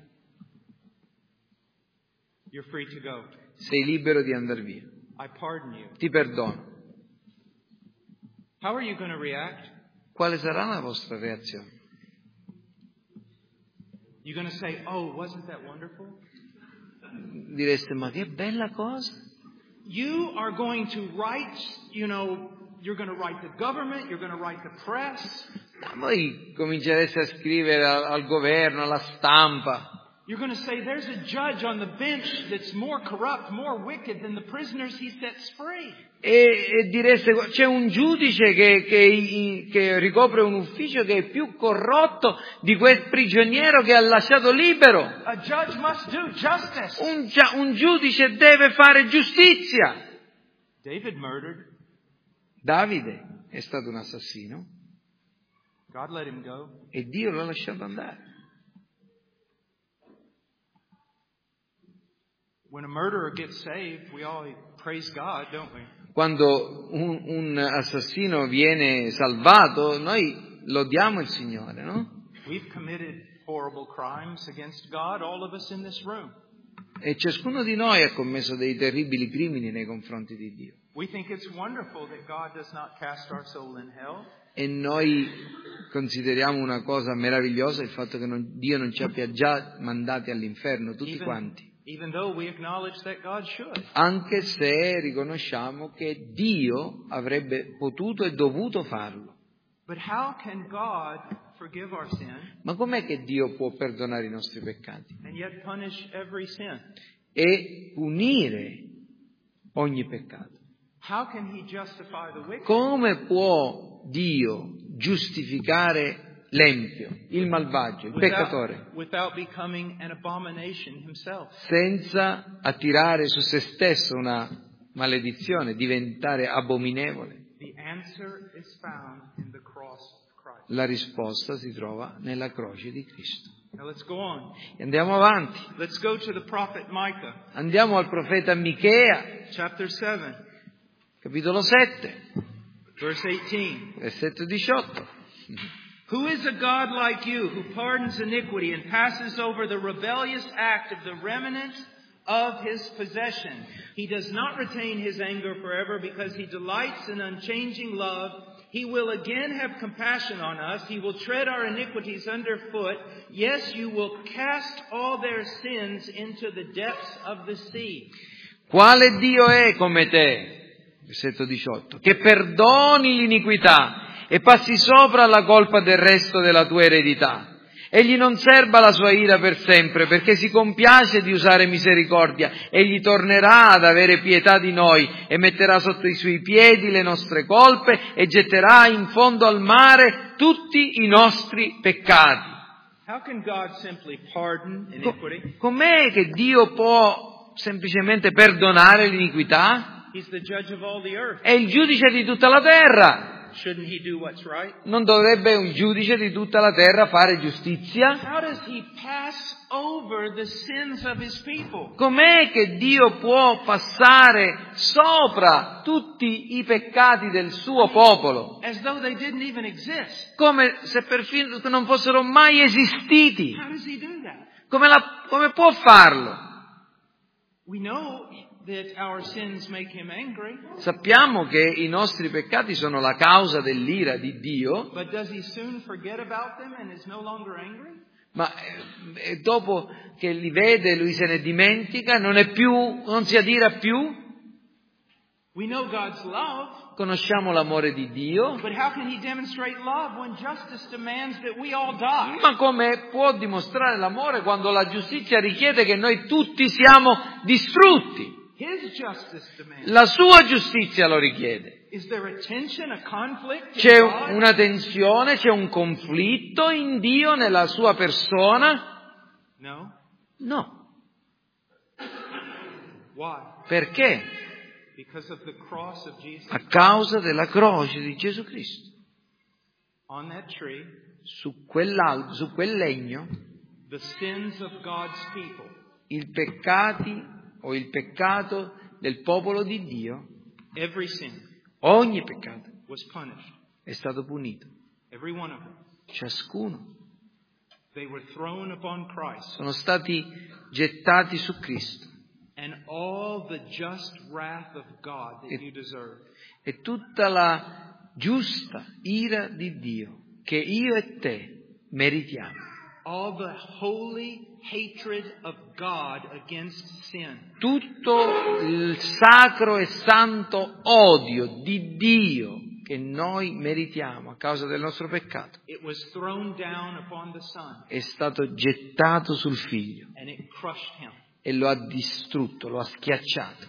You're free to go. Sei libero di andare via. I pardon you. Ti perdono. How are you going to react? Quale sarà la vostra reazione? You're going to say, oh, wasn't that wonderful? Direste, ma che bella cosa. You are going to write, you're going to write the government, you're going to write the press. Voi comincereste a scrivere al governo, alla stampa. You're going to say, there's a judge on the bench that's more corrupt, more wicked than the prisoners he sets free. E direste, c'è un giudice che ricopre un ufficio che è più corrotto di quel prigioniero che ha lasciato libero. A judge must do justice. Un giudice deve fare giustizia. David murdered. Davide è stato un assassino. God let him go. E Dio l'ha lasciato andare. When a murderer gets saved, we all praise God, don't we? Quando un assassino viene salvato, noi lodiamo il Signore, no? We've committed horrible crimes against God, all of us in this room. E ciascuno di noi ha commesso dei terribili crimini nei confronti di Dio. We think it's wonderful that God does not cast our soul in hell. E noi consideriamo una cosa meravigliosa il fatto che Dio non ci abbia già mandati all'inferno, tutti quanti. Even though we acknowledge that God should. Anche se riconosciamo che Dio avrebbe potuto e dovuto farlo. But how can God forgive our sin? Ma com'è che Dio può perdonare i nostri peccati? And yet punish every sin? E punire ogni peccato? How can He justify the wicked? Come può Dio giustificare l'empio, il malvagio, il peccatore, without becoming an abomination himself. senza attirare su se stesso una maledizione, diventare abominevole. The answer is found in the cross of Christ. La risposta si trova nella croce di Cristo. Now let's go on. E andiamo avanti. Let's go to the prophet Micah, Andiamo al profeta Michea, chapter 7, capitolo 7, verse 18. versetto 18. Who is a God like you, who pardons iniquity and passes over the rebellious act of the remnant of his possession? He does not retain his anger forever, because he delights in unchanging love. He will again have compassion on us. He will tread our iniquities underfoot. Yes, you will cast all their sins into the depths of the sea. Quale Dio è come te? Versetto 18. Che perdoni l'iniquità e passi sopra la colpa del resto della tua eredità. Egli non serba la sua ira per sempre, perché si compiace di usare misericordia. Egli tornerà ad avere pietà di noi e metterà sotto i suoi piedi le nostre colpe e getterà in fondo al mare tutti i nostri peccati. How can God simply pardon iniquity? Com'è che Dio può semplicemente perdonare l'iniquità? He's the judge of all the earth. È il giudice di tutta la terra. Shouldn't he do what's right? Non dovrebbe un giudice di tutta la terra fare giustizia? How does he pass over the sins of his people? Com'è che Dio può passare sopra tutti i peccati del suo popolo? As though they didn't even exist. Come se perfino non fossero mai esistiti. How does he do that? Come può farlo? We know that our sins make him angry. Sappiamo che i nostri peccati sono la causa dell'ira di Dio, But does he soon forget about them and is no longer angry? ma dopo che li vede lui se ne dimentica, non si adira più. We know God's love, Conosciamo l'amore di Dio, but how can he demonstrate love when justice demands that we all die? ma come può dimostrare l'amore quando la giustizia richiede che noi tutti siamo distrutti? His justice demands. La sua giustizia lo richiede. Is there a tension, a conflict in C'è God? una tensione, c'è un conflitto in Dio, nella sua persona? No. No. Why? Perché? Because of the cross of Jesus. A causa della croce di Gesù Cristo. On that tree, Su quel legno, the sins of God's people il peccato del popolo di Dio, every sin ogni peccato was punished. è stato punito. Every one of them. Ciascuno. They were thrown upon Christ. Sono stati gettati su Cristo. And all the just wrath of God that you deserve. E tutta la giusta ira di Dio che io e te meritiamo. All the holy hatred of God against sin. Tutto il sacro e santo odio di Dio che noi meritiamo a causa del nostro peccato It was thrown down upon the Son, è stato gettato sul Figlio and it crushed him. e lo ha distrutto, lo ha schiacciato.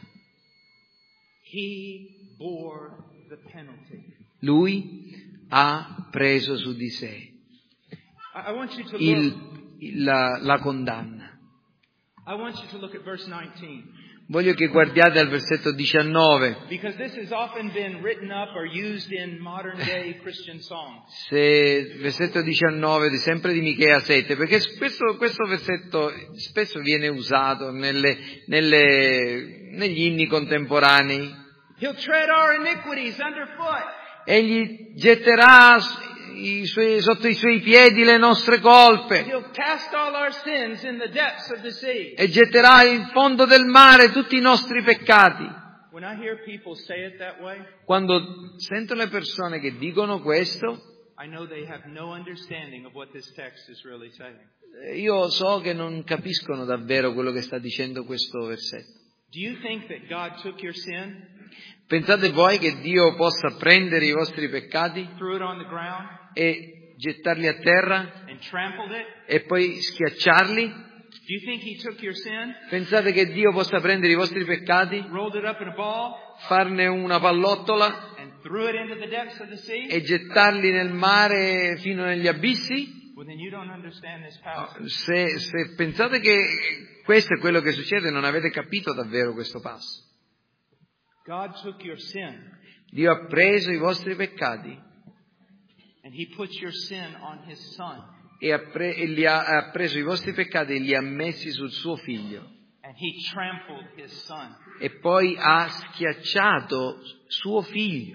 He bore the penalty. Lui ha preso su di sé I want you to look. la condanna. I want you to look at verse 19. Voglio che guardiate al versetto 19. Because this has often been written up or used in modern day Christian songs. Versetto 19, sempre di Michea 7, perché questo versetto spesso viene usato negli inni contemporanei. He'll tread our iniquities underfoot. Egli getterà sotto i suoi piedi le nostre colpe He'll cast all our sins in the depths of the sea. e getterà in fondo del mare tutti i nostri peccati. When I hear people say it that way, Quando sento le persone che dicono questo, I know they have no understanding of what this text is really saying. io so che non capiscono davvero quello che sta dicendo questo versetto. Do you think that God took your sin, Pensate voi che Dio possa prendere i vostri peccati threw it on the ground, e gettarli a terra and trampled it? e poi schiacciarli? Do you think He took your sin, Pensate che Dio possa prendere i vostri peccati, rolled it up in a ball, farne una pallottola and threw it into the depths of the sea, e gettarli nel mare fino negli abissi? well, then you don't understand this passage. Se pensate che questo è quello che succede, non avete capito davvero questo passo. God took your sin Dio ha preso i vostri peccati and He put your sin on His Son, e ha preso i vostri peccati e li ha messi sul suo figlio. and He trampled His Son. E poi ha schiacciato suo figlio.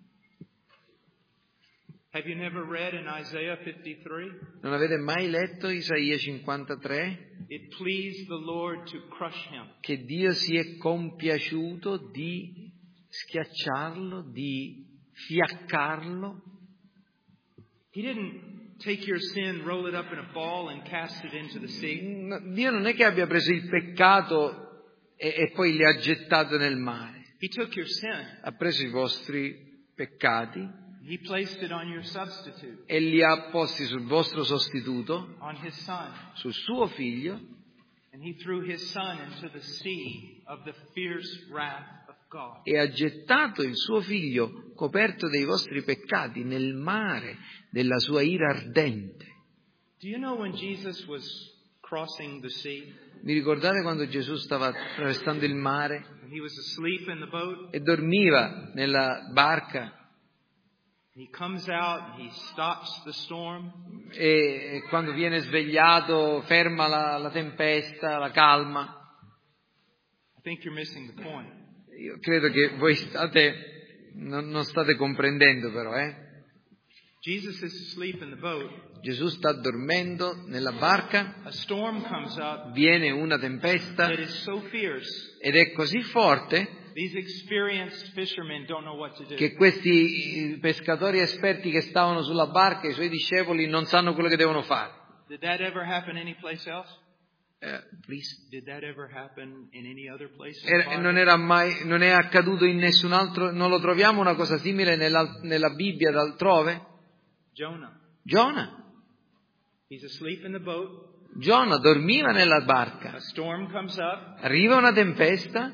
Have you never read in Isaiah 53? Non avete mai letto Isaia 53? It pleased the Lord to crush him. Che Dio si è compiaciuto di schiacciarlo, di fiaccarlo. He didn't take your sin, roll it up in a ball and cast it into the sea. Dio non è che abbia preso il peccato e poi li ha gettato nel mare. He took your sin. Ha preso i vostri peccati He placed it on your substitute, e li ha posti sul vostro sostituto, on His Son. sul suo figlio, And He threw His Son into the sea of the fierce wrath of God. e ha gettato il suo figlio coperto dei vostri peccati nel mare della sua ira ardente. Do you know when Jesus was crossing the sea Vi ricordate quando Gesù stava attraversando il mare and He was asleep in the boat? e dormiva nella barca He comes out and He stops the storm. e quando viene svegliato ferma la tempesta, la calma? I think you're missing the point. Io credo che voi non state comprendendo però, Jesus is asleep in the boat. Gesù sta dormendo nella barca, A storm comes up viene una tempesta that is so fierce, ed è così forte these experienced fishermen don't know what to do. che questi pescatori esperti che stavano sulla barca, i suoi discepoli, non sanno quello che devono fare. Did that ever happen anyplace else? Please. Did that ever happen in any other place? in the Bible? Non è accaduto in nessun altro, non lo troviamo una cosa simile nella Bibbia d'altrove? Giona. He's asleep in the boat. Giona dormiva nella barca. A storm comes up. Arriva una tempesta.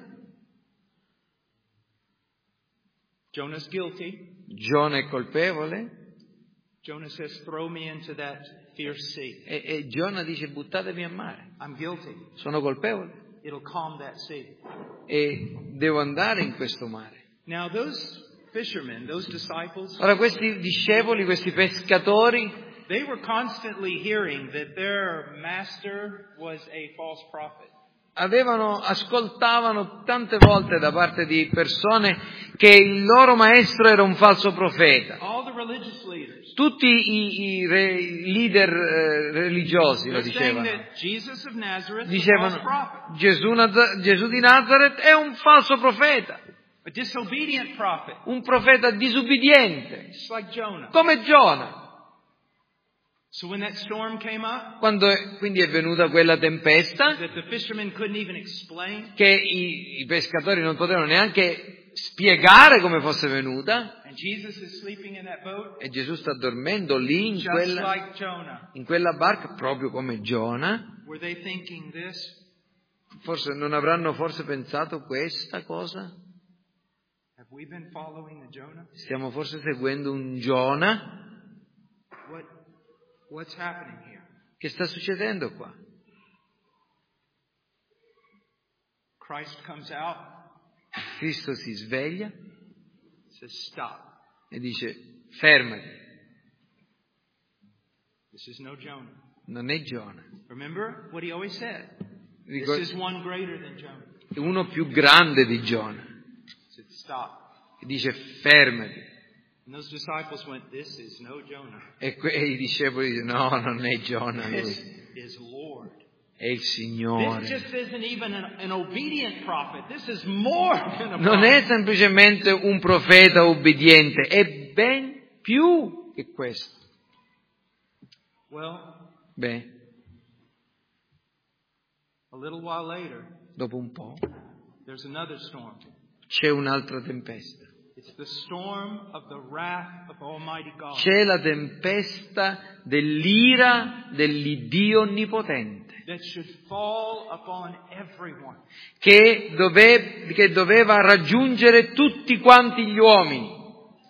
Jonah's guilty. Giona è colpevole. Jonah says, throw me into that fierce sea. E Giona dice, buttatevi a mare. I'm guilty. Sono colpevole. It'll calm that sea. E devo andare in questo mare. Now those fishermen, those disciples, Ora questi discepoli, questi pescatori, they were constantly hearing that their master was a false prophet. ascoltavano tante volte da parte di persone che il loro maestro era un falso profeta. All the religious leaders. Tutti i leader religiosi lo dicevano. Dicevano, Gesù di Nazareth è un falso profeta. A disobedient prophet. Un profeta disubbidiente. Just like Jonah. Come Giona. So when that storm came up, Quando quindi è venuta quella tempesta, that the fishermen couldn't even explain, che i pescatori non potevano neanche spiegare come fosse venuta, and Jesus is sleeping in that boat, e Gesù sta dormendo lì in quella barca, proprio come Giona, were they thinking this? Forse non avranno pensato questa cosa? Have we been following a Jonah? Stiamo forse seguendo un Giona? What's happening here? Che sta succedendo qua? Christ comes out. Cristo si sveglia, Says stop. E dice, fermati. This is no Jonah. Non è Giona. Remember what he always said. This is one greater than Jonah. È uno più grande di Giona. Said stop. E dice, fermati. And those disciples went, this is no Jonah. E i discepoli dicono, no, non è Giona, This is Lord. è il Signore. This just isn't even an obedient prophet. This is more than a Non prophet. è semplicemente un profeta obbediente, è ben più che questo. Well, Beh, a little while later, dopo un po' there's another storm. c'è un'altra tempesta. It's the storm of the wrath of Almighty God. C'è la tempesta dell'ira dell'Iddio Onnipotente, That should fall upon everyone. che doveva raggiungere tutti quanti gli uomini.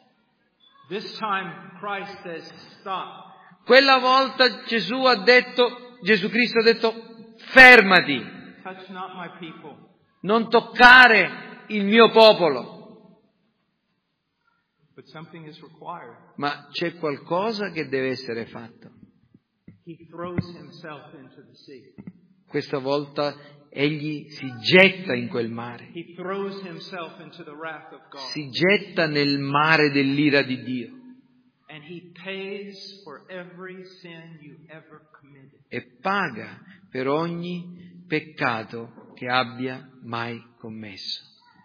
This time Christ says, stop. Quella volta Gesù Cristo ha detto, fermati, Touch not my people. non toccare il mio popolo. But something is required. Ma c'è qualcosa che deve essere fatto. He throws himself into the sea. Questa volta egli si getta in quel mare. He throws himself into the wrath of God. Si getta nel mare dell'ira di Dio. And he pays for every sin you ever committed. E paga per ogni peccato che abbia mai commesso.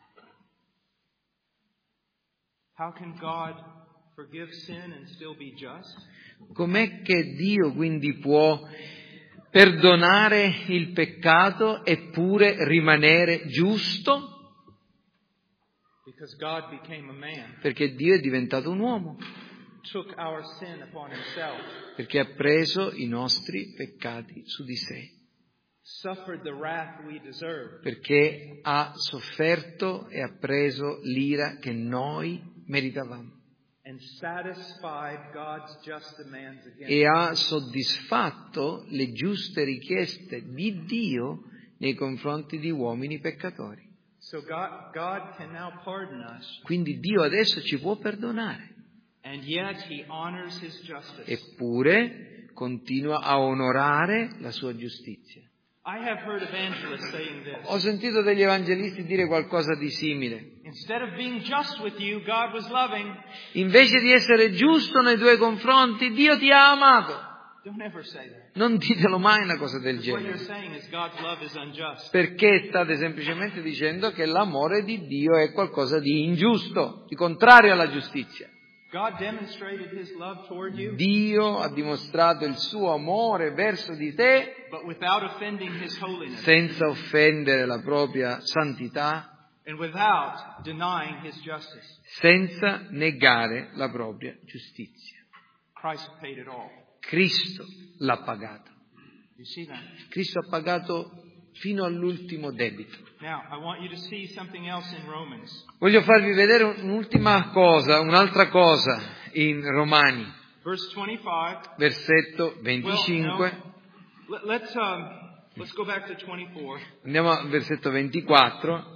How can God forgive sin and still be just? Com'è che Dio quindi può perdonare il peccato eppure rimanere giusto? Because God became a man, Perché Dio è diventato un uomo, took our sin upon himself, perché ha preso i nostri peccati su di sé, suffered the wrath we deserved, perché ha sofferto e ha preso l'ira che noi meritavamo and satisfied God's just demands against e ha soddisfatto le giuste richieste di Dio nei confronti di uomini peccatori. So God can now pardon us, Quindi Dio adesso ci può perdonare, and yet he honors his justice. eppure continua a onorare la sua giustizia. I have heard evangelists saying this. Ho sentito degli evangelisti dire qualcosa di simile. Instead of being just with you, God was loving. Invece di essere giusto nei tuoi confronti, Dio ti ha amato. Don't ever say that. Non ditelo mai una cosa del What you're genere, saying is God's love is unjust. perché state semplicemente dicendo che l'amore di Dio è qualcosa di ingiusto, di contrario alla giustizia. God demonstrated his love toward you, Dio ha dimostrato il suo amore verso di te but without offending his holiness senza offendere la propria santità, and without denying his justice. senza negare la propria giustizia. Christ paid it all. Cristo l'ha pagato. You see that? Cristo ha pagato fino all'ultimo debito. Now, I want you to see something else in Romans. Voglio farvi vedere un'altra cosa in Romani, Verse 25. versetto 25. Well, no. Let's go back to 24. Andiamo al versetto 24.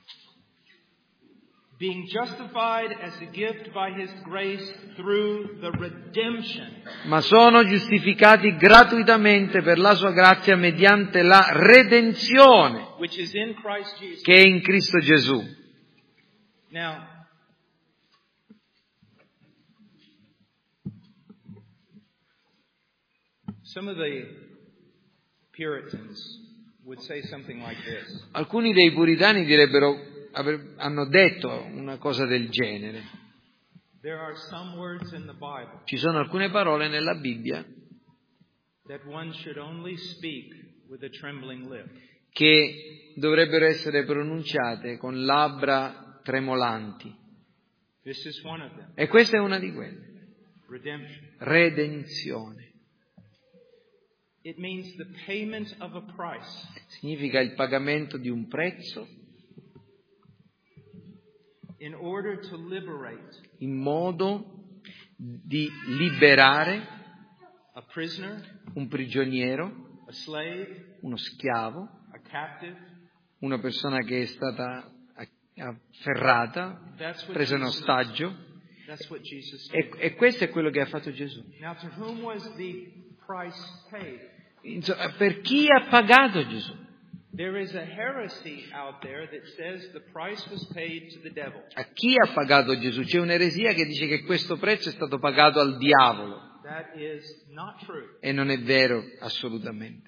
Being justified as a gift by his grace through the redemption. Ma sono giustificati gratuitamente per la sua grazia mediante la redenzione Which is in Christ Jesus. che è in Cristo Gesù. Now, some of the Puritans would say something like this. Alcuni dei puritani hanno detto una cosa del genere. There are some words in the Bible Ci sono alcune parole nella Bibbia that one should only speak with a trembling lip. che dovrebbero essere pronunciate con labbra tremolanti. This is one of them. E questa è una di quelle. Redemption. Redenzione. It means the payment of a price. Significa il pagamento di un prezzo In order to liberate in modo di liberare a prisoner, un prigioniero, a slave, uno schiavo, a captive. una persona che è stata afferrata, presa in ostaggio. That's what Jesus did. E questo è quello che ha fatto Gesù. Now, to whom was the price paid? Insomma, per chi ha pagato Gesù? There is a heresy out there that says the price was paid to the devil. A chi ha pagato Gesù? C'è un'eresia che dice che questo prezzo è stato pagato al diavolo. That is not true. E non è vero assolutamente.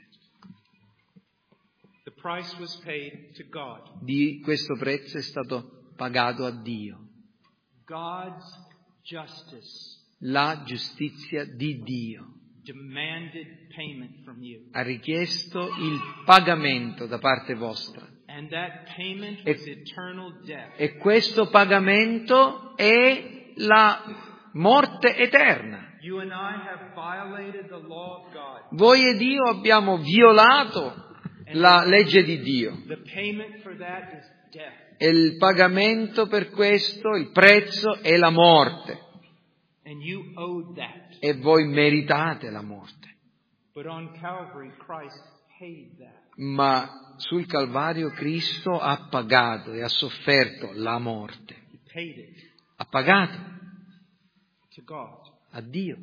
The price was paid to God. Questo prezzo è stato pagato a Dio. God's justice La giustizia di Dio demanded payment from you. ha richiesto il pagamento da parte vostra. And that payment was eternal death. E questo pagamento è la morte eterna. You and I have violated the law of God. Voi ed io abbiamo violato la legge di Dio. The payment for that is death. E il pagamento per questo, il prezzo, è la morte. And you owed that. e voi meritate la morte. But on Calvary, Christ paid that. Ma sul Calvario Cristo ha pagato e ha sofferto la morte. He paid it Ha pagato to God. a Dio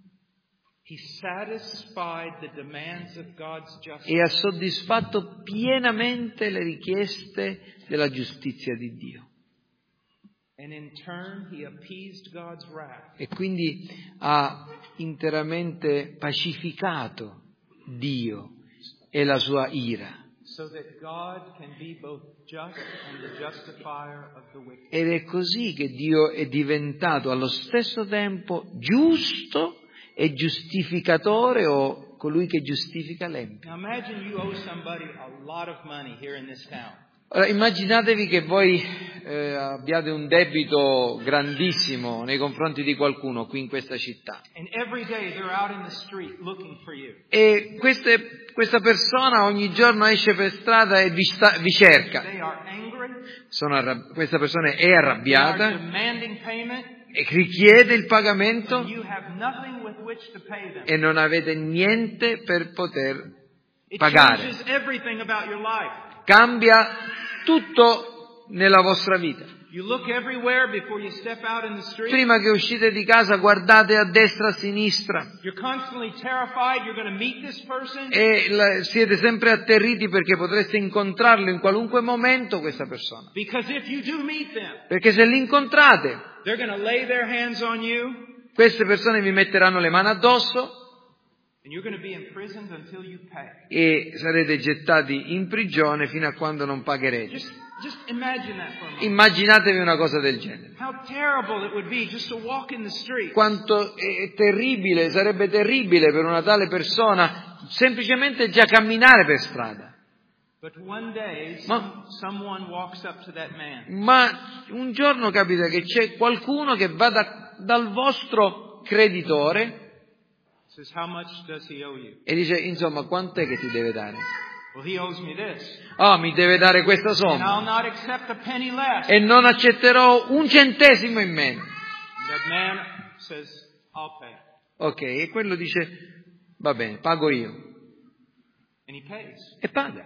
He satisfied the demands of God's justice. e ha soddisfatto pienamente le richieste della giustizia di Dio. And in turn, he appeased God's wrath. E quindi ha interamente pacificato Dio e la sua ira. So that God can be both just and the justifier of the wicked. Ed è così che Dio è diventato allo stesso tempo giusto e giustificatore o colui che giustifica l'empio. Now imagine you owe somebody a lot of money here in this town. Ora, immaginatevi che voi abbiate un debito grandissimo nei confronti di qualcuno qui in questa città. And every day they're out in the street looking for you. E questa persona ogni giorno esce per strada e vi cerca. They are angry. Questa persona è They are arrabbiata demanding payment. e richiede il pagamento And you have nothing with which to pay them. e non avete niente per poter It pagare. changes everything about your life. Cambia tutto nella vostra vita. You look everywhere before you step out in the street. Prima che uscite di casa guardate a destra, a sinistra You're constantly terrified you're going to meet this person. e siete sempre atterriti perché potreste incontrarlo in qualunque momento questa persona. Because if you do meet them, Perché se li incontrate, they're going to lay their hands on you queste persone vi metteranno le mani addosso and you're going to be imprisoned until you pay. e sarete gettati in prigione fino a quando non pagherete. Just imagine that for a moment. Immaginatevi una cosa del genere. How terrible it would be just to walk in the street. Quanto è terribile, sarebbe terribile per una tale persona semplicemente già camminare per strada. But one day someone walks up to that man. Ma un giorno capita che c'è qualcuno che va dal vostro creditore Says, how much does he owe you? e dice, insomma, quant'è che ti deve dare? Well, he owes me this. Oh, mi deve dare questa And somma I'll not accept a penny less. e non accetterò un centesimo in meno. That man says, I'll pay. Ok, e quello dice, va bene, pago io. And he pays. E paga.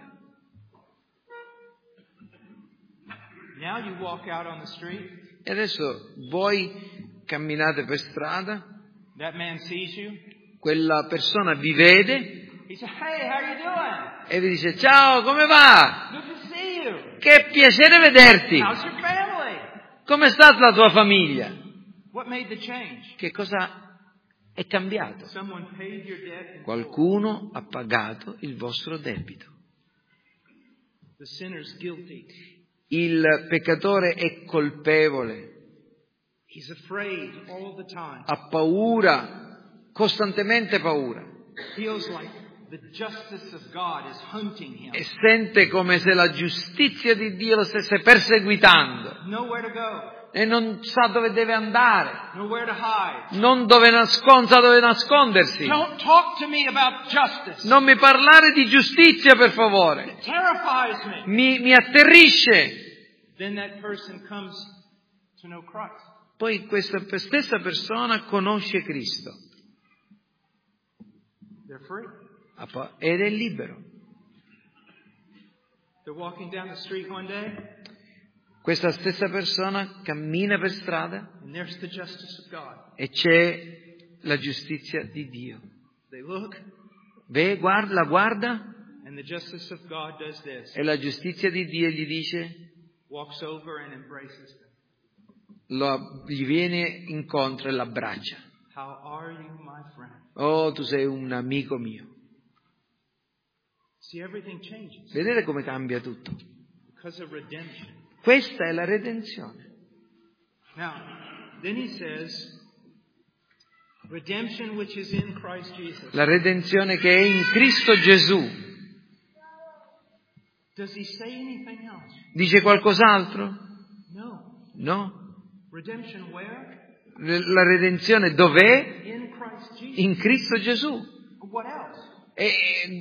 Now you walk out on the street. E adesso voi camminate per strada, That man sees you. quella persona vi vede He says, hey, how you doing? e vi dice, ciao, come va? Good to see you. Che piacere vederti. How's your family? Come sta la tua famiglia? What made the change? Che cosa è cambiato? Someone paid your debt in full. Qualcuno ha pagato il vostro debito. The sinner's guilty. Il peccatore è colpevole, He's afraid all the time. ha paura, costantemente paura, Feels like the justice of God is hunting him. e sente come se la giustizia di Dio lo stesse perseguitando Nowhere to go. e non sa dove deve andare, Nowhere to hide. non sa dove nascondersi. Don't talk to me about justice. Non mi parlare di giustizia, per favore. It terrifies me. Mi atterrisce. Then that person comes to know Christ. Poi questa stessa persona conosce Cristo They're free. ed è libero. They're walking down the street one day, Questa stessa persona cammina per strada and there's the justice of God. e c'è la giustizia di Dio. They look, La guarda and the justice of God does this. e la giustizia di Dio gli dice, Walks over and embraces them. gli viene incontro e l'abbraccia. How are you, my friend? Oh, tu sei un amico mio. See, everything changes Vedete come cambia tutto? because of redemption. Questa è la redenzione. Now, then he says, redemption which is in Christ Jesus. La redenzione che è in Cristo Gesù. Does he say anything else? Dice qualcos'altro? No. No. Redemption where? La redenzione dov'è? In Christ Jesus. In Cristo Gesù. What else? E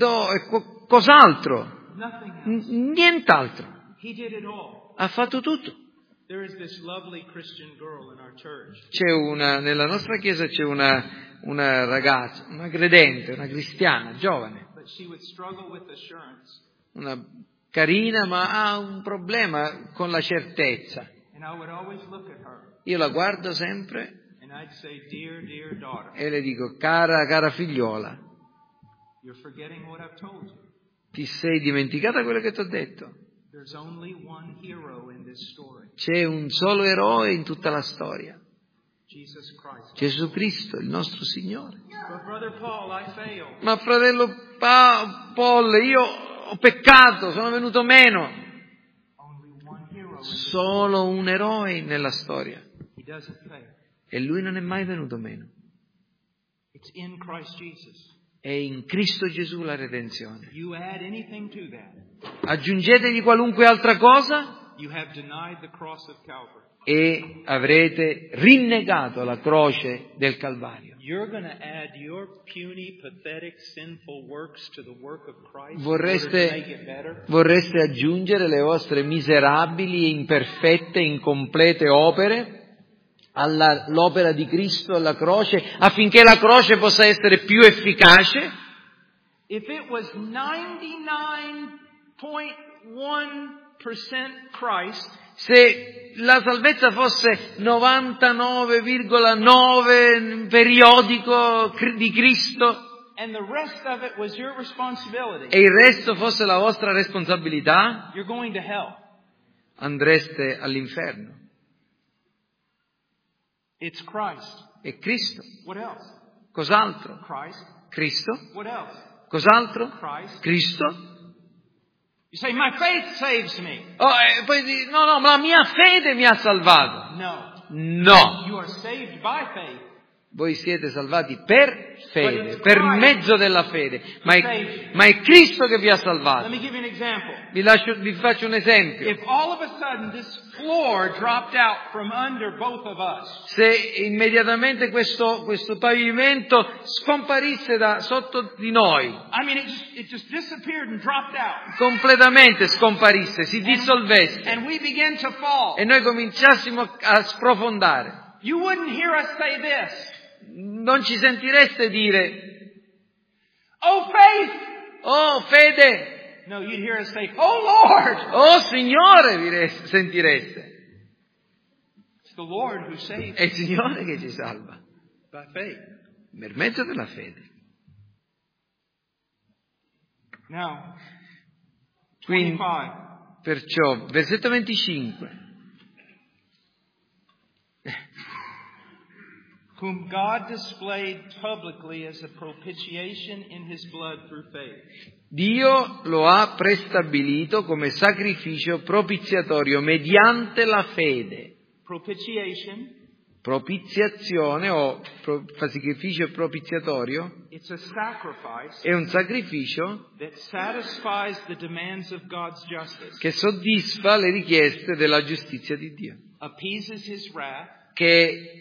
cos'altro? Nothing else. Nient'altro. He did it all. Ha fatto tutto. There is this lovely Christian girl in our church. Nella nostra chiesa c'è una ragazza, una credente, una cristiana, giovane. But she would struggle with assurance. Una carina, ma ha un problema con la certezza. And I would always look at her. Io la guardo sempre And I'd say, dear, dear daughter. e le dico, cara figliola, You're forgetting what I've told you. ti sei dimenticata quello che ti ho detto? There's only one hero in this story. C'è un solo eroe in tutta la storia. Jesus Christ. Gesù Cristo, il nostro Signore. But Brother Paul, I failed. Ma fratello Paul, io ho peccato, sono venuto meno. Only one hero in this Solo un eroe nella storia. He doesn't fail. E lui non è mai venuto meno. It's in Christ Jesus. È in Cristo Gesù la redenzione. You add anything to that, Aggiungetegli qualunque altra cosa you have denied the cross of Calvary. e avrete rinnegato la croce del Calvario. You're going to add your puny, pathetic, sinful works to the work of Christ in order to make it better? Vorreste aggiungere le vostre miserabili, imperfette, incomplete opere all'opera di Cristo alla croce, affinché la croce possa essere più efficace? If it was 99.1% Christ, Se la salvezza fosse 99,9 periodico di Cristo and the rest of it was your responsibility, e il resto fosse la vostra responsabilità, you're going to hell. andreste all'inferno. It's Christ. E Cristo? What else? Cos'altro? Christ. Cristo? What else? Cos'altro? Christ. Cristo? You say, my faith saves me. Oh, e poi no, ma la mia fede mi ha salvato. No. No! You are saved by faith. Voi siete salvati per fede, But per Christ mezzo della fede, ma saves you. è Cristo che vi ha Let salvato. me give you an example. Vi faccio un esempio. If all of a sudden this floor dropped out from under both of us, Se immediatamente questo pavimento scomparisse da sotto di noi, I mean, it just disappeared and dropped out. completamente scomparisse, si dissolvesse, And we began to fall. e noi cominciassimo a sprofondare, You wouldn't hear us say this. non ci sentireste dire, Oh, faith! oh fede, No, you'd hear us say, oh, Lord! oh Signore, sentireste. It's the Lord who saves È il Signore che ci salva, by faith. per mezzo della fede. Now, Quindi, 25. perciò, versetto 25. Whom God displayed publicly as a propitiation in His blood through faith. Dio lo ha prestabilito come sacrificio propiziatorio mediante la fede. Propitiation, Propiziazione o sacrificio propiziatorio it's a sacrifice è un sacrificio that satisfies the demands of God's justice, che soddisfa le richieste della giustizia di Dio, appeases His wrath, che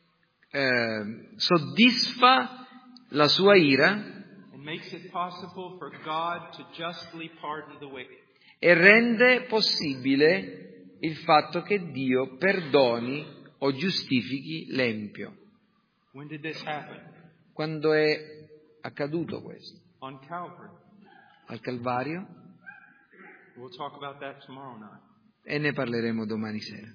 soddisfa la sua ira and makes it possible for God to justly pardon the wicked. e rende possibile il fatto che Dio perdoni o giustifichi l'empio. When did this happen? Quando è accaduto questo? On Calvary. Al Calvario? We'll talk about that tomorrow night. E ne parleremo domani sera.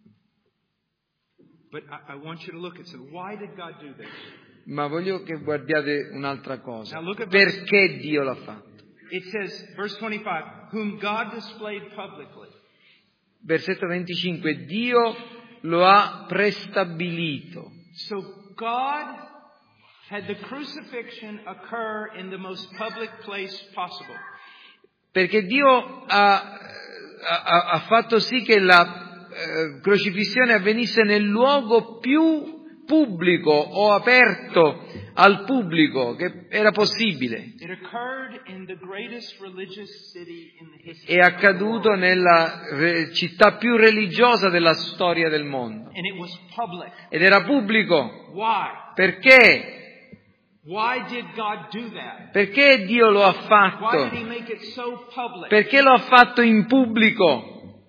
But I want you to look and say, why did God do this? Ma voglio che guardiate un'altra cosa. Now look at Perché Dio l'ha fatto? It says, verse 25, whom God displayed publicly. Versetto 25. Dio lo ha prestabilito. So God had the crucifixion occur in the most public place possible. Perché Dio ha fatto sì che la crocifissione avvenisse nel luogo più pubblico o aperto al pubblico che era possibile. It occurred in the greatest religious city in the history È accaduto nella città più religiosa della storia del mondo. and it was public. Ed era pubblico. Why? Perché? Why did God do that? Perché Dio lo ha Why fatto? did He make it so public? Perché lo ha fatto in pubblico?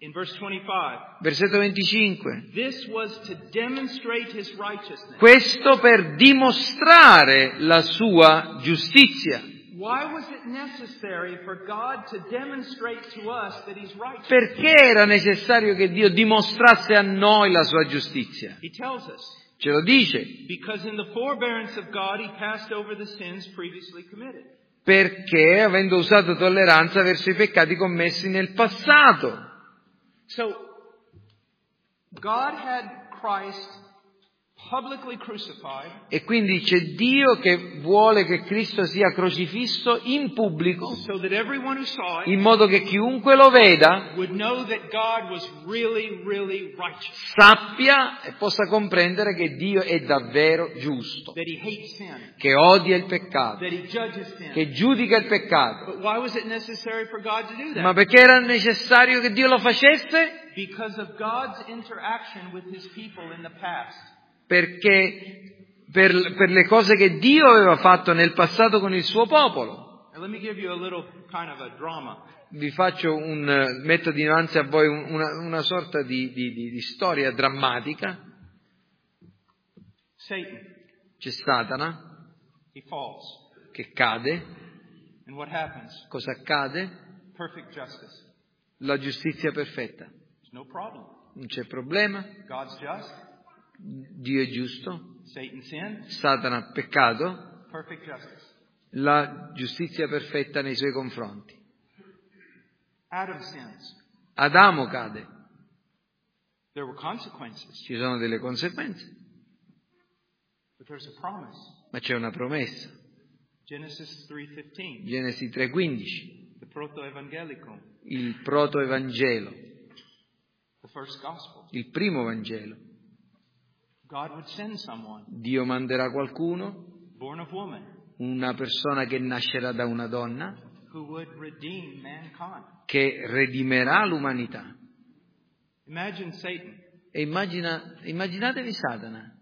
In verse 25, versetto 25. this was to demonstrate his righteousness. Questo per dimostrare la sua giustizia. Why was it necessary for God to demonstrate to us that he's righteous? Perché era necessario che Dio dimostrasse a noi la sua giustizia? He tells us, Ce lo dice. because in the forbearance of God he passed over the sins previously committed. Perché, avendo usato tolleranza verso i peccati commessi nel passato. So, God had Christ publicly crucified, E quindi c'è Dio che vuole che Cristo sia crocifisso in pubblico, so that everyone who saw it in modo che chiunque lo veda would know that God was really, really righteous, sappia e possa comprendere che Dio è davvero giusto, that he hates sin, che odia il peccato, that he judges sin. che giudica il peccato. But why was it necessary for God to do that? Ma perché era necessario che Dio lo facesse? Because of God's interaction with his people in the past. Perché per le cose che Dio aveva fatto nel passato con il suo popolo. Now, let me give you a little kind of a drama. Vi metto dinanzi a voi una sorta di storia drammatica. Satan, C'è Satana he falls. che cade. And what happens? Cosa accade? Perfect justice. La giustizia perfetta. There's no problem. Non c'è problema. God's just. Dio è giusto. Satan sinned. Satana ha peccato. Perfect justice. La giustizia perfetta nei suoi confronti. Adam sins. Adamo cade. There were consequences. Ci sono delle conseguenze. But there's a promise. Ma c'è una promessa. Genesis 3:15. Genesi 3:15. The proto-evangelicum. Il proto-evangelo. The first gospel. Il primo Vangelo. God would send someone Dio manderà qualcuno, born of woman una persona che nascerà da una donna, who would redeem mankind. che redimerà l'umanità. Imagine Satan. E immaginatevi Satana.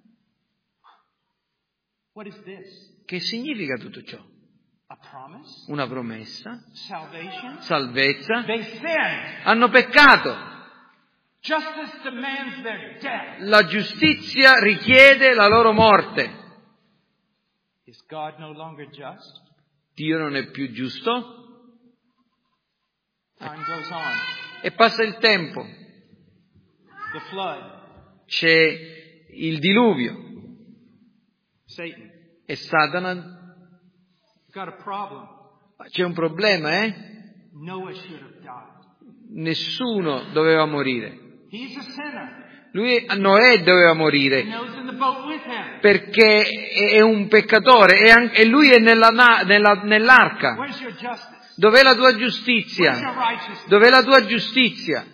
What is this? Che significa tutto ciò? A promise? Una promessa, Salvation? salvezza. They sinned. Hanno peccato. Justice demands their death. La giustizia richiede la loro morte. Is God no longer just? Dio non è più giusto? Time goes on. E passa il tempo. The flood. C'è il diluvio. Satan. E Satana, Got a problem. c'è un problema, Noah should have died. Nessuno doveva morire. He's a sinner. Noè doveva morire And Noah's in the boat with him. perché è un peccatore e lui è nell'arca. Where's your justice? Dov'è la tua Where's your giustizia? righteousness? Dov'è la tua giustizia?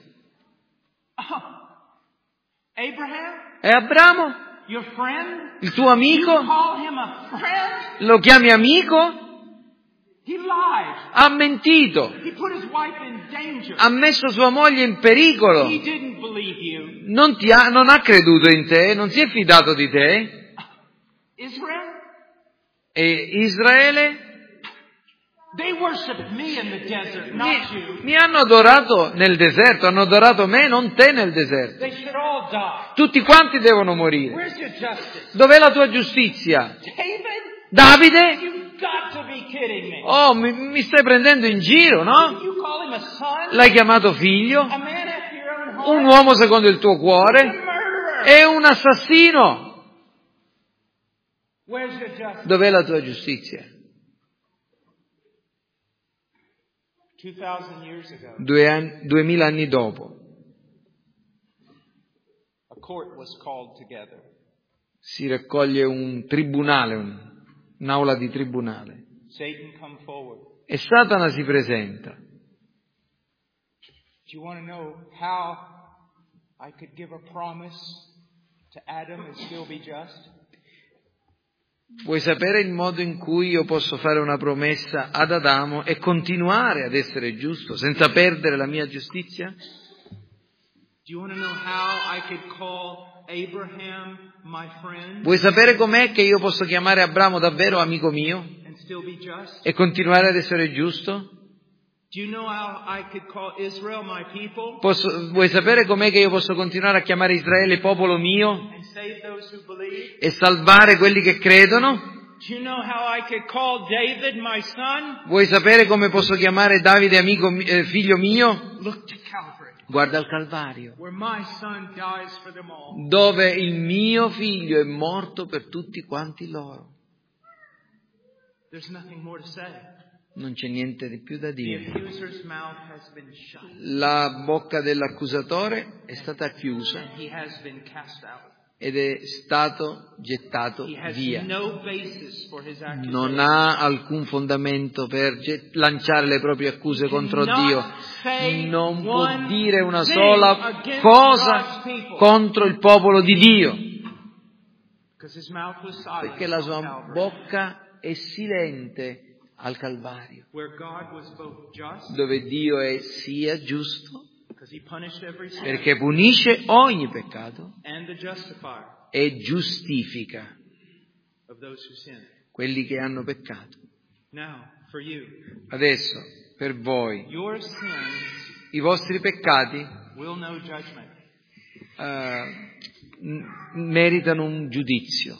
Abraham? E Abramo? Your friend? Il tuo amico? You call him a friend? Lo chiami amico? He lied. Ha mentito. He put his wife in danger. Ha messo sua moglie in pericolo. He didn't believe you. Non ha creduto in te, non si è fidato di te. Israel? E Israele? They worship me in the desert, not you. Mi hanno adorato nel deserto, hanno adorato me, non te nel deserto. They should all die. Tutti quanti devono morire. Where's your justice? Dov'è la tua giustizia? David? Davide? You've got to be kidding me. Oh, mi stai prendendo in giro, no? You call him a son? L'hai chiamato figlio? A man after your own heart? Un uomo secondo il tuo A cuore? murderer. È un assassino. Where's your justice? Dov'è la tua giustizia? 2,000 years ago, 2000 anni dopo a court was called together. si raccoglie un tribunale, un'aula di tribunale. Satan come forward. E Satana si presenta. Do you want to know how I could give a promise to Adam and still be just? Vuoi sapere il modo in cui io posso fare una promessa ad Adamo e continuare ad essere giusto senza perdere la mia giustizia? Do you want to know how I could call Abraham my friend Vuoi sapere com'è che io posso chiamare Abramo davvero amico mio and still be just? e continuare ad essere giusto? Do you know how I could call Israel my people? Vuoi sapere com'è che io posso continuare a chiamare Israele popolo mio And save those who believe? e salvare quelli che credono? Do you know how I could call David my son? Vuoi sapere come posso chiamare Davide figlio mio? Look to Calvary, Guarda al Calvario, where my son dies for them all. dove il mio figlio è morto per tutti quanti loro. There's nothing more to say. Non c'è niente di più da The dire. accuser's mouth has been shut, La bocca dell'accusatore è stata chiusa and he has been cast out. ed è stato gettato He has via. no basis for his accusation. Non ha alcun fondamento per lanciare le proprie accuse contro Dio. Non può dire una sola cosa contro il popolo di Dio, Because his mouth was silent perché la on sua Calvary, bocca è silente al Calvario, where God was both just, dove Dio è sia giusto, because he punished every sin, perché punisce ogni peccato and the justifier e giustifica of those who sin. quelli che hanno peccato. Now, for you, Adesso, per voi, your sins i vostri peccati will know judgment. Meritano un giudizio.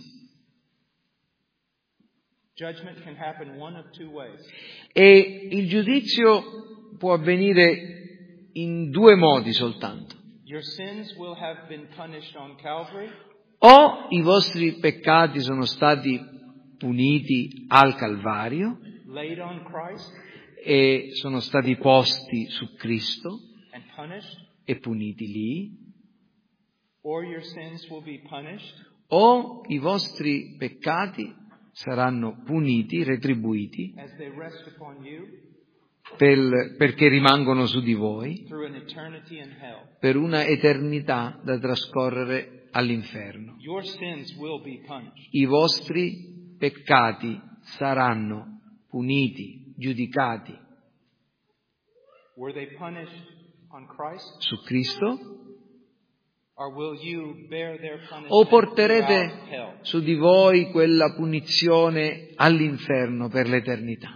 Judgment can happen one of two ways. E il giudizio può avvenire in due modi soltanto. Your sins will have been punished on Calvary, O i vostri peccati sono stati puniti al Calvario laid on Christ, e sono stati posti su Cristo and punished, e puniti lì, or your sins will be punished o i vostri peccati saranno puniti, retribuiti, as they rest upon you perché rimangono su di voi through an eternity in hell. per una eternità da trascorrere all'inferno. Your sins will be punished. I vostri peccati saranno puniti, giudicati Were they punished on Christ, su Cristo, or will you bear their punishment o throughout porterete hell? su di voi quella punizione all'inferno per l'eternità.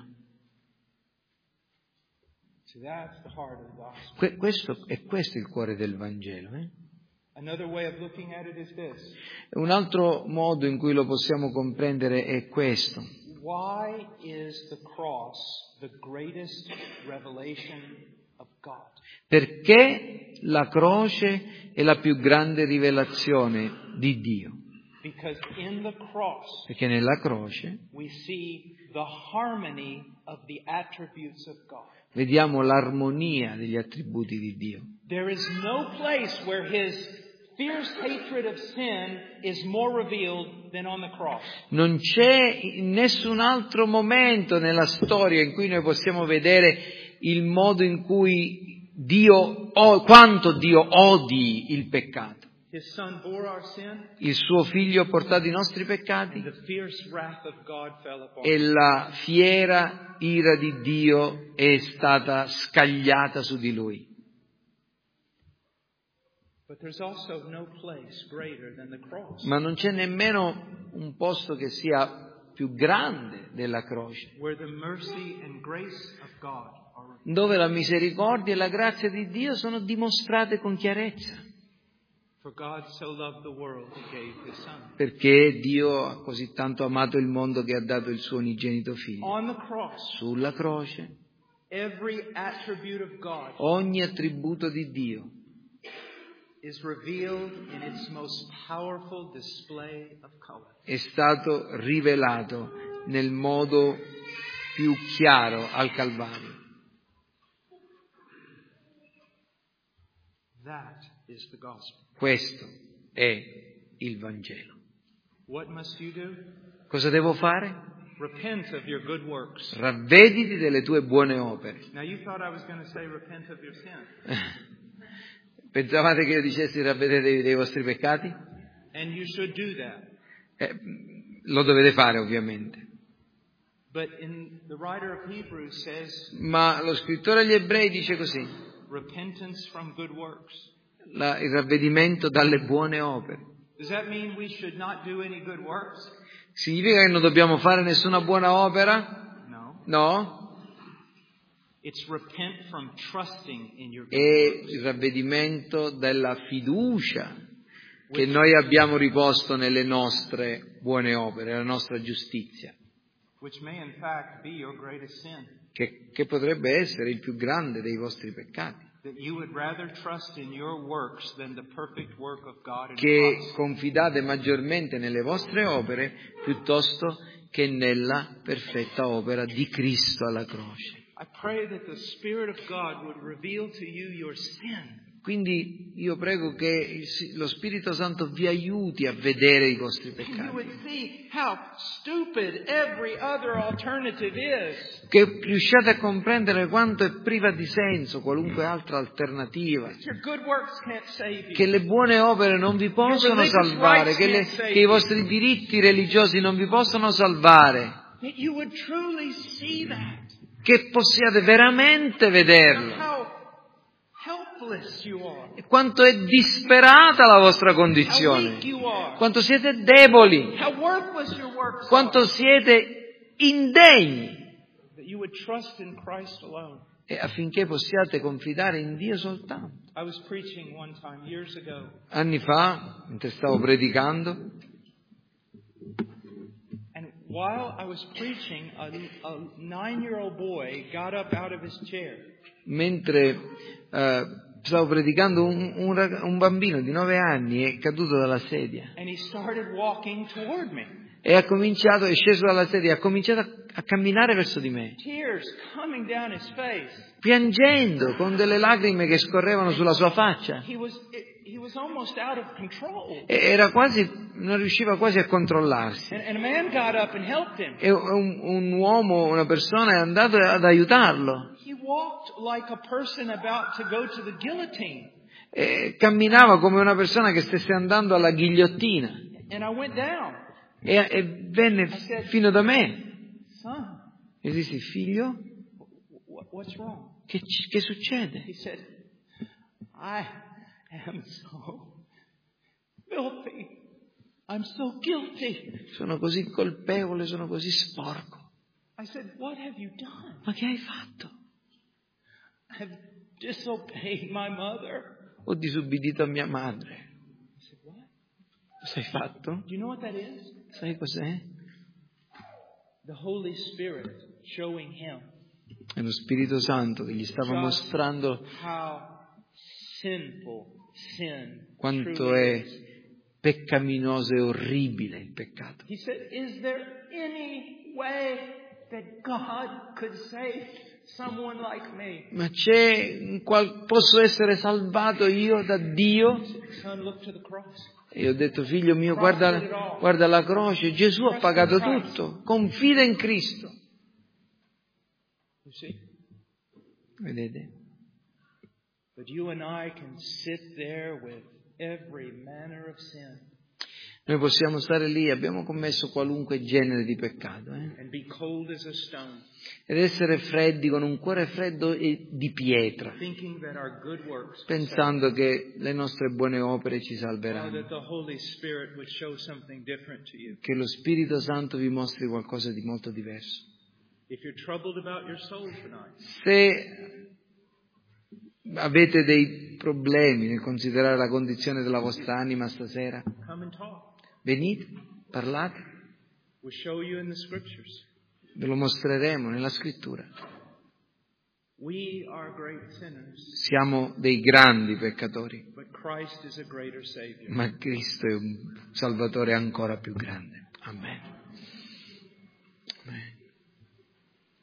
So that's the heart of the gospel. Questo è il cuore del Vangelo. Another way of looking at it is this. Un altro modo in cui lo possiamo comprendere è questo. Why is the cross the greatest revelation of God? Perché la croce è la più grande rivelazione di Dio? Because in the cross Perché nella croce we see the harmony of the attributes of God. vediamo l'armonia degli attributi di Dio. There is no place where his fierce hatred of sin is more revealed than on the cross. Non c'è in nessun altro momento nella storia in cui noi possiamo vedere il modo in cui quanto Dio odi il peccato. His son bore our sin, Il suo figlio ha portato i nostri peccati and the fierce wrath of God fell upon e him. la fiera ira di Dio è stata scagliata su di lui. But there's also no place greater than the cross, Ma non c'è nemmeno un posto che sia più grande della croce, where the mercy and grace of God are revealed. dove la misericordia e la grazia di Dio sono dimostrate con chiarezza. For God so loved the world, he gave his son. Perché Dio ha così tanto amato il mondo che ha dato il suo unigenito figlio. On the cross, Sulla croce, every attribute of God ogni attributo di Dio is revealed in its most powerful display of color. è stato rivelato nel modo più chiaro al Calvario. That is the gospel. Questo è il Vangelo. What must you do? Cosa devo fare? Repent of your good works. Ravvediti delle tue buone opere. Now you thought I was going to say repent of your sin. Pensavate che io dicessi ravvedetevi dei vostri peccati? And you should do that. Lo dovete fare ovviamente. But the writer of Hebrews says, Ma lo scrittore agli Ebrei dice così: repentance from good works. il ravvedimento dalle buone opere. Does that mean we should not do any good works? Significa che non dobbiamo fare nessuna buona opera? No. No? It's repent from trusting in your good è works, il ravvedimento della fiducia che noi abbiamo riposto nelle nostre buone opere, nella nostra giustizia, which may in fact be your greatest sin. che potrebbe essere il più grande dei vostri peccati, That you would rather trust in your works than the perfect work of God in che Christ. confidate maggiormente nelle vostre opere piuttosto che nella perfetta opera di Cristo alla croce. I pray that the Spirit of God would reveal to you your sin. Quindi io prego che lo Spirito Santo vi aiuti a vedere i vostri You peccati, would see how stupid every other alternative is. che riusciate a comprendere quanto è priva di senso qualunque altra alternativa, Your good works can't save you. che le buone opere non vi possono salvare, che i vostri diritti religiosi non vi possono salvare, That you would truly see that. che possiate veramente vederlo. How helpless you are. E quanto è disperata la vostra How condizione, weak you are. quanto siete deboli, How worthless your works quanto are. siete indegni, That you would trust in Christ alone. e affinché possiate confidare in Dio soltanto. I was preaching one time years ago. Anni fa, mentre stavo predicando, And while I was preaching, a 9-year-old boy got up out of his chair. mentre stavo predicando, un bambino di 9 anni è caduto dalla sedia And he started walking toward me. e è sceso dalla sedia e ha cominciato a camminare verso di me, Tears coming down his face. piangendo, con delle lacrime che scorrevano sulla sua faccia. He was almost out of control. Non riusciva quasi a controllarsi. And a man got up and helped him. E una persona è andato ad aiutarlo. He walked like a person about to go to the guillotine. E camminava come una persona che stesse andando alla ghigliottina. And I went down. E venne fino da me. Son, E dissi: figlio, what's wrong? che succede? He said, I am so filthy. I'm so guilty. Sono così colpevole, sono così sporco. I said, what have you done? Ma che hai fatto? I've disobeyed my mother. Ho disubbidito a mia madre. I said, what? Cosa hai fatto? Do you know what that is? Sai cos'è? The Holy Spirit showing him È lo Spirito Santo che gli stava mostrando how sinful sin quanto truly è is. peccaminoso e orribile il peccato. He said, is there any way that God could save someone like me? Ma posso essere salvato io da Dio? Son, look to the cross. E ho detto: figlio mio, guarda la croce, Gesù ha pagato tutto, confida in Cristo. You see? Vedete? But you and I can sit there with every manner of sin. Noi possiamo stare lì, abbiamo commesso qualunque genere di peccato, And be cold as a stone. ed essere freddi, con un cuore freddo e di pietra, Thinking that our good works pensando che le nostre buone opere ci or salveranno, that the Holy Spirit would show something different to you. che lo Spirito Santo vi mostri qualcosa di molto diverso. If you're troubled about your soul tonight, Se avete dei problemi nel considerare la condizione della vostra anima stasera, come and talk. venite, parlate, We'll show you in the scriptures. ve lo mostreremo nella scrittura. We are great sinners, Siamo dei grandi peccatori, but Christ is a greater Savior. ma Cristo è un Salvatore ancora più grande. Amen.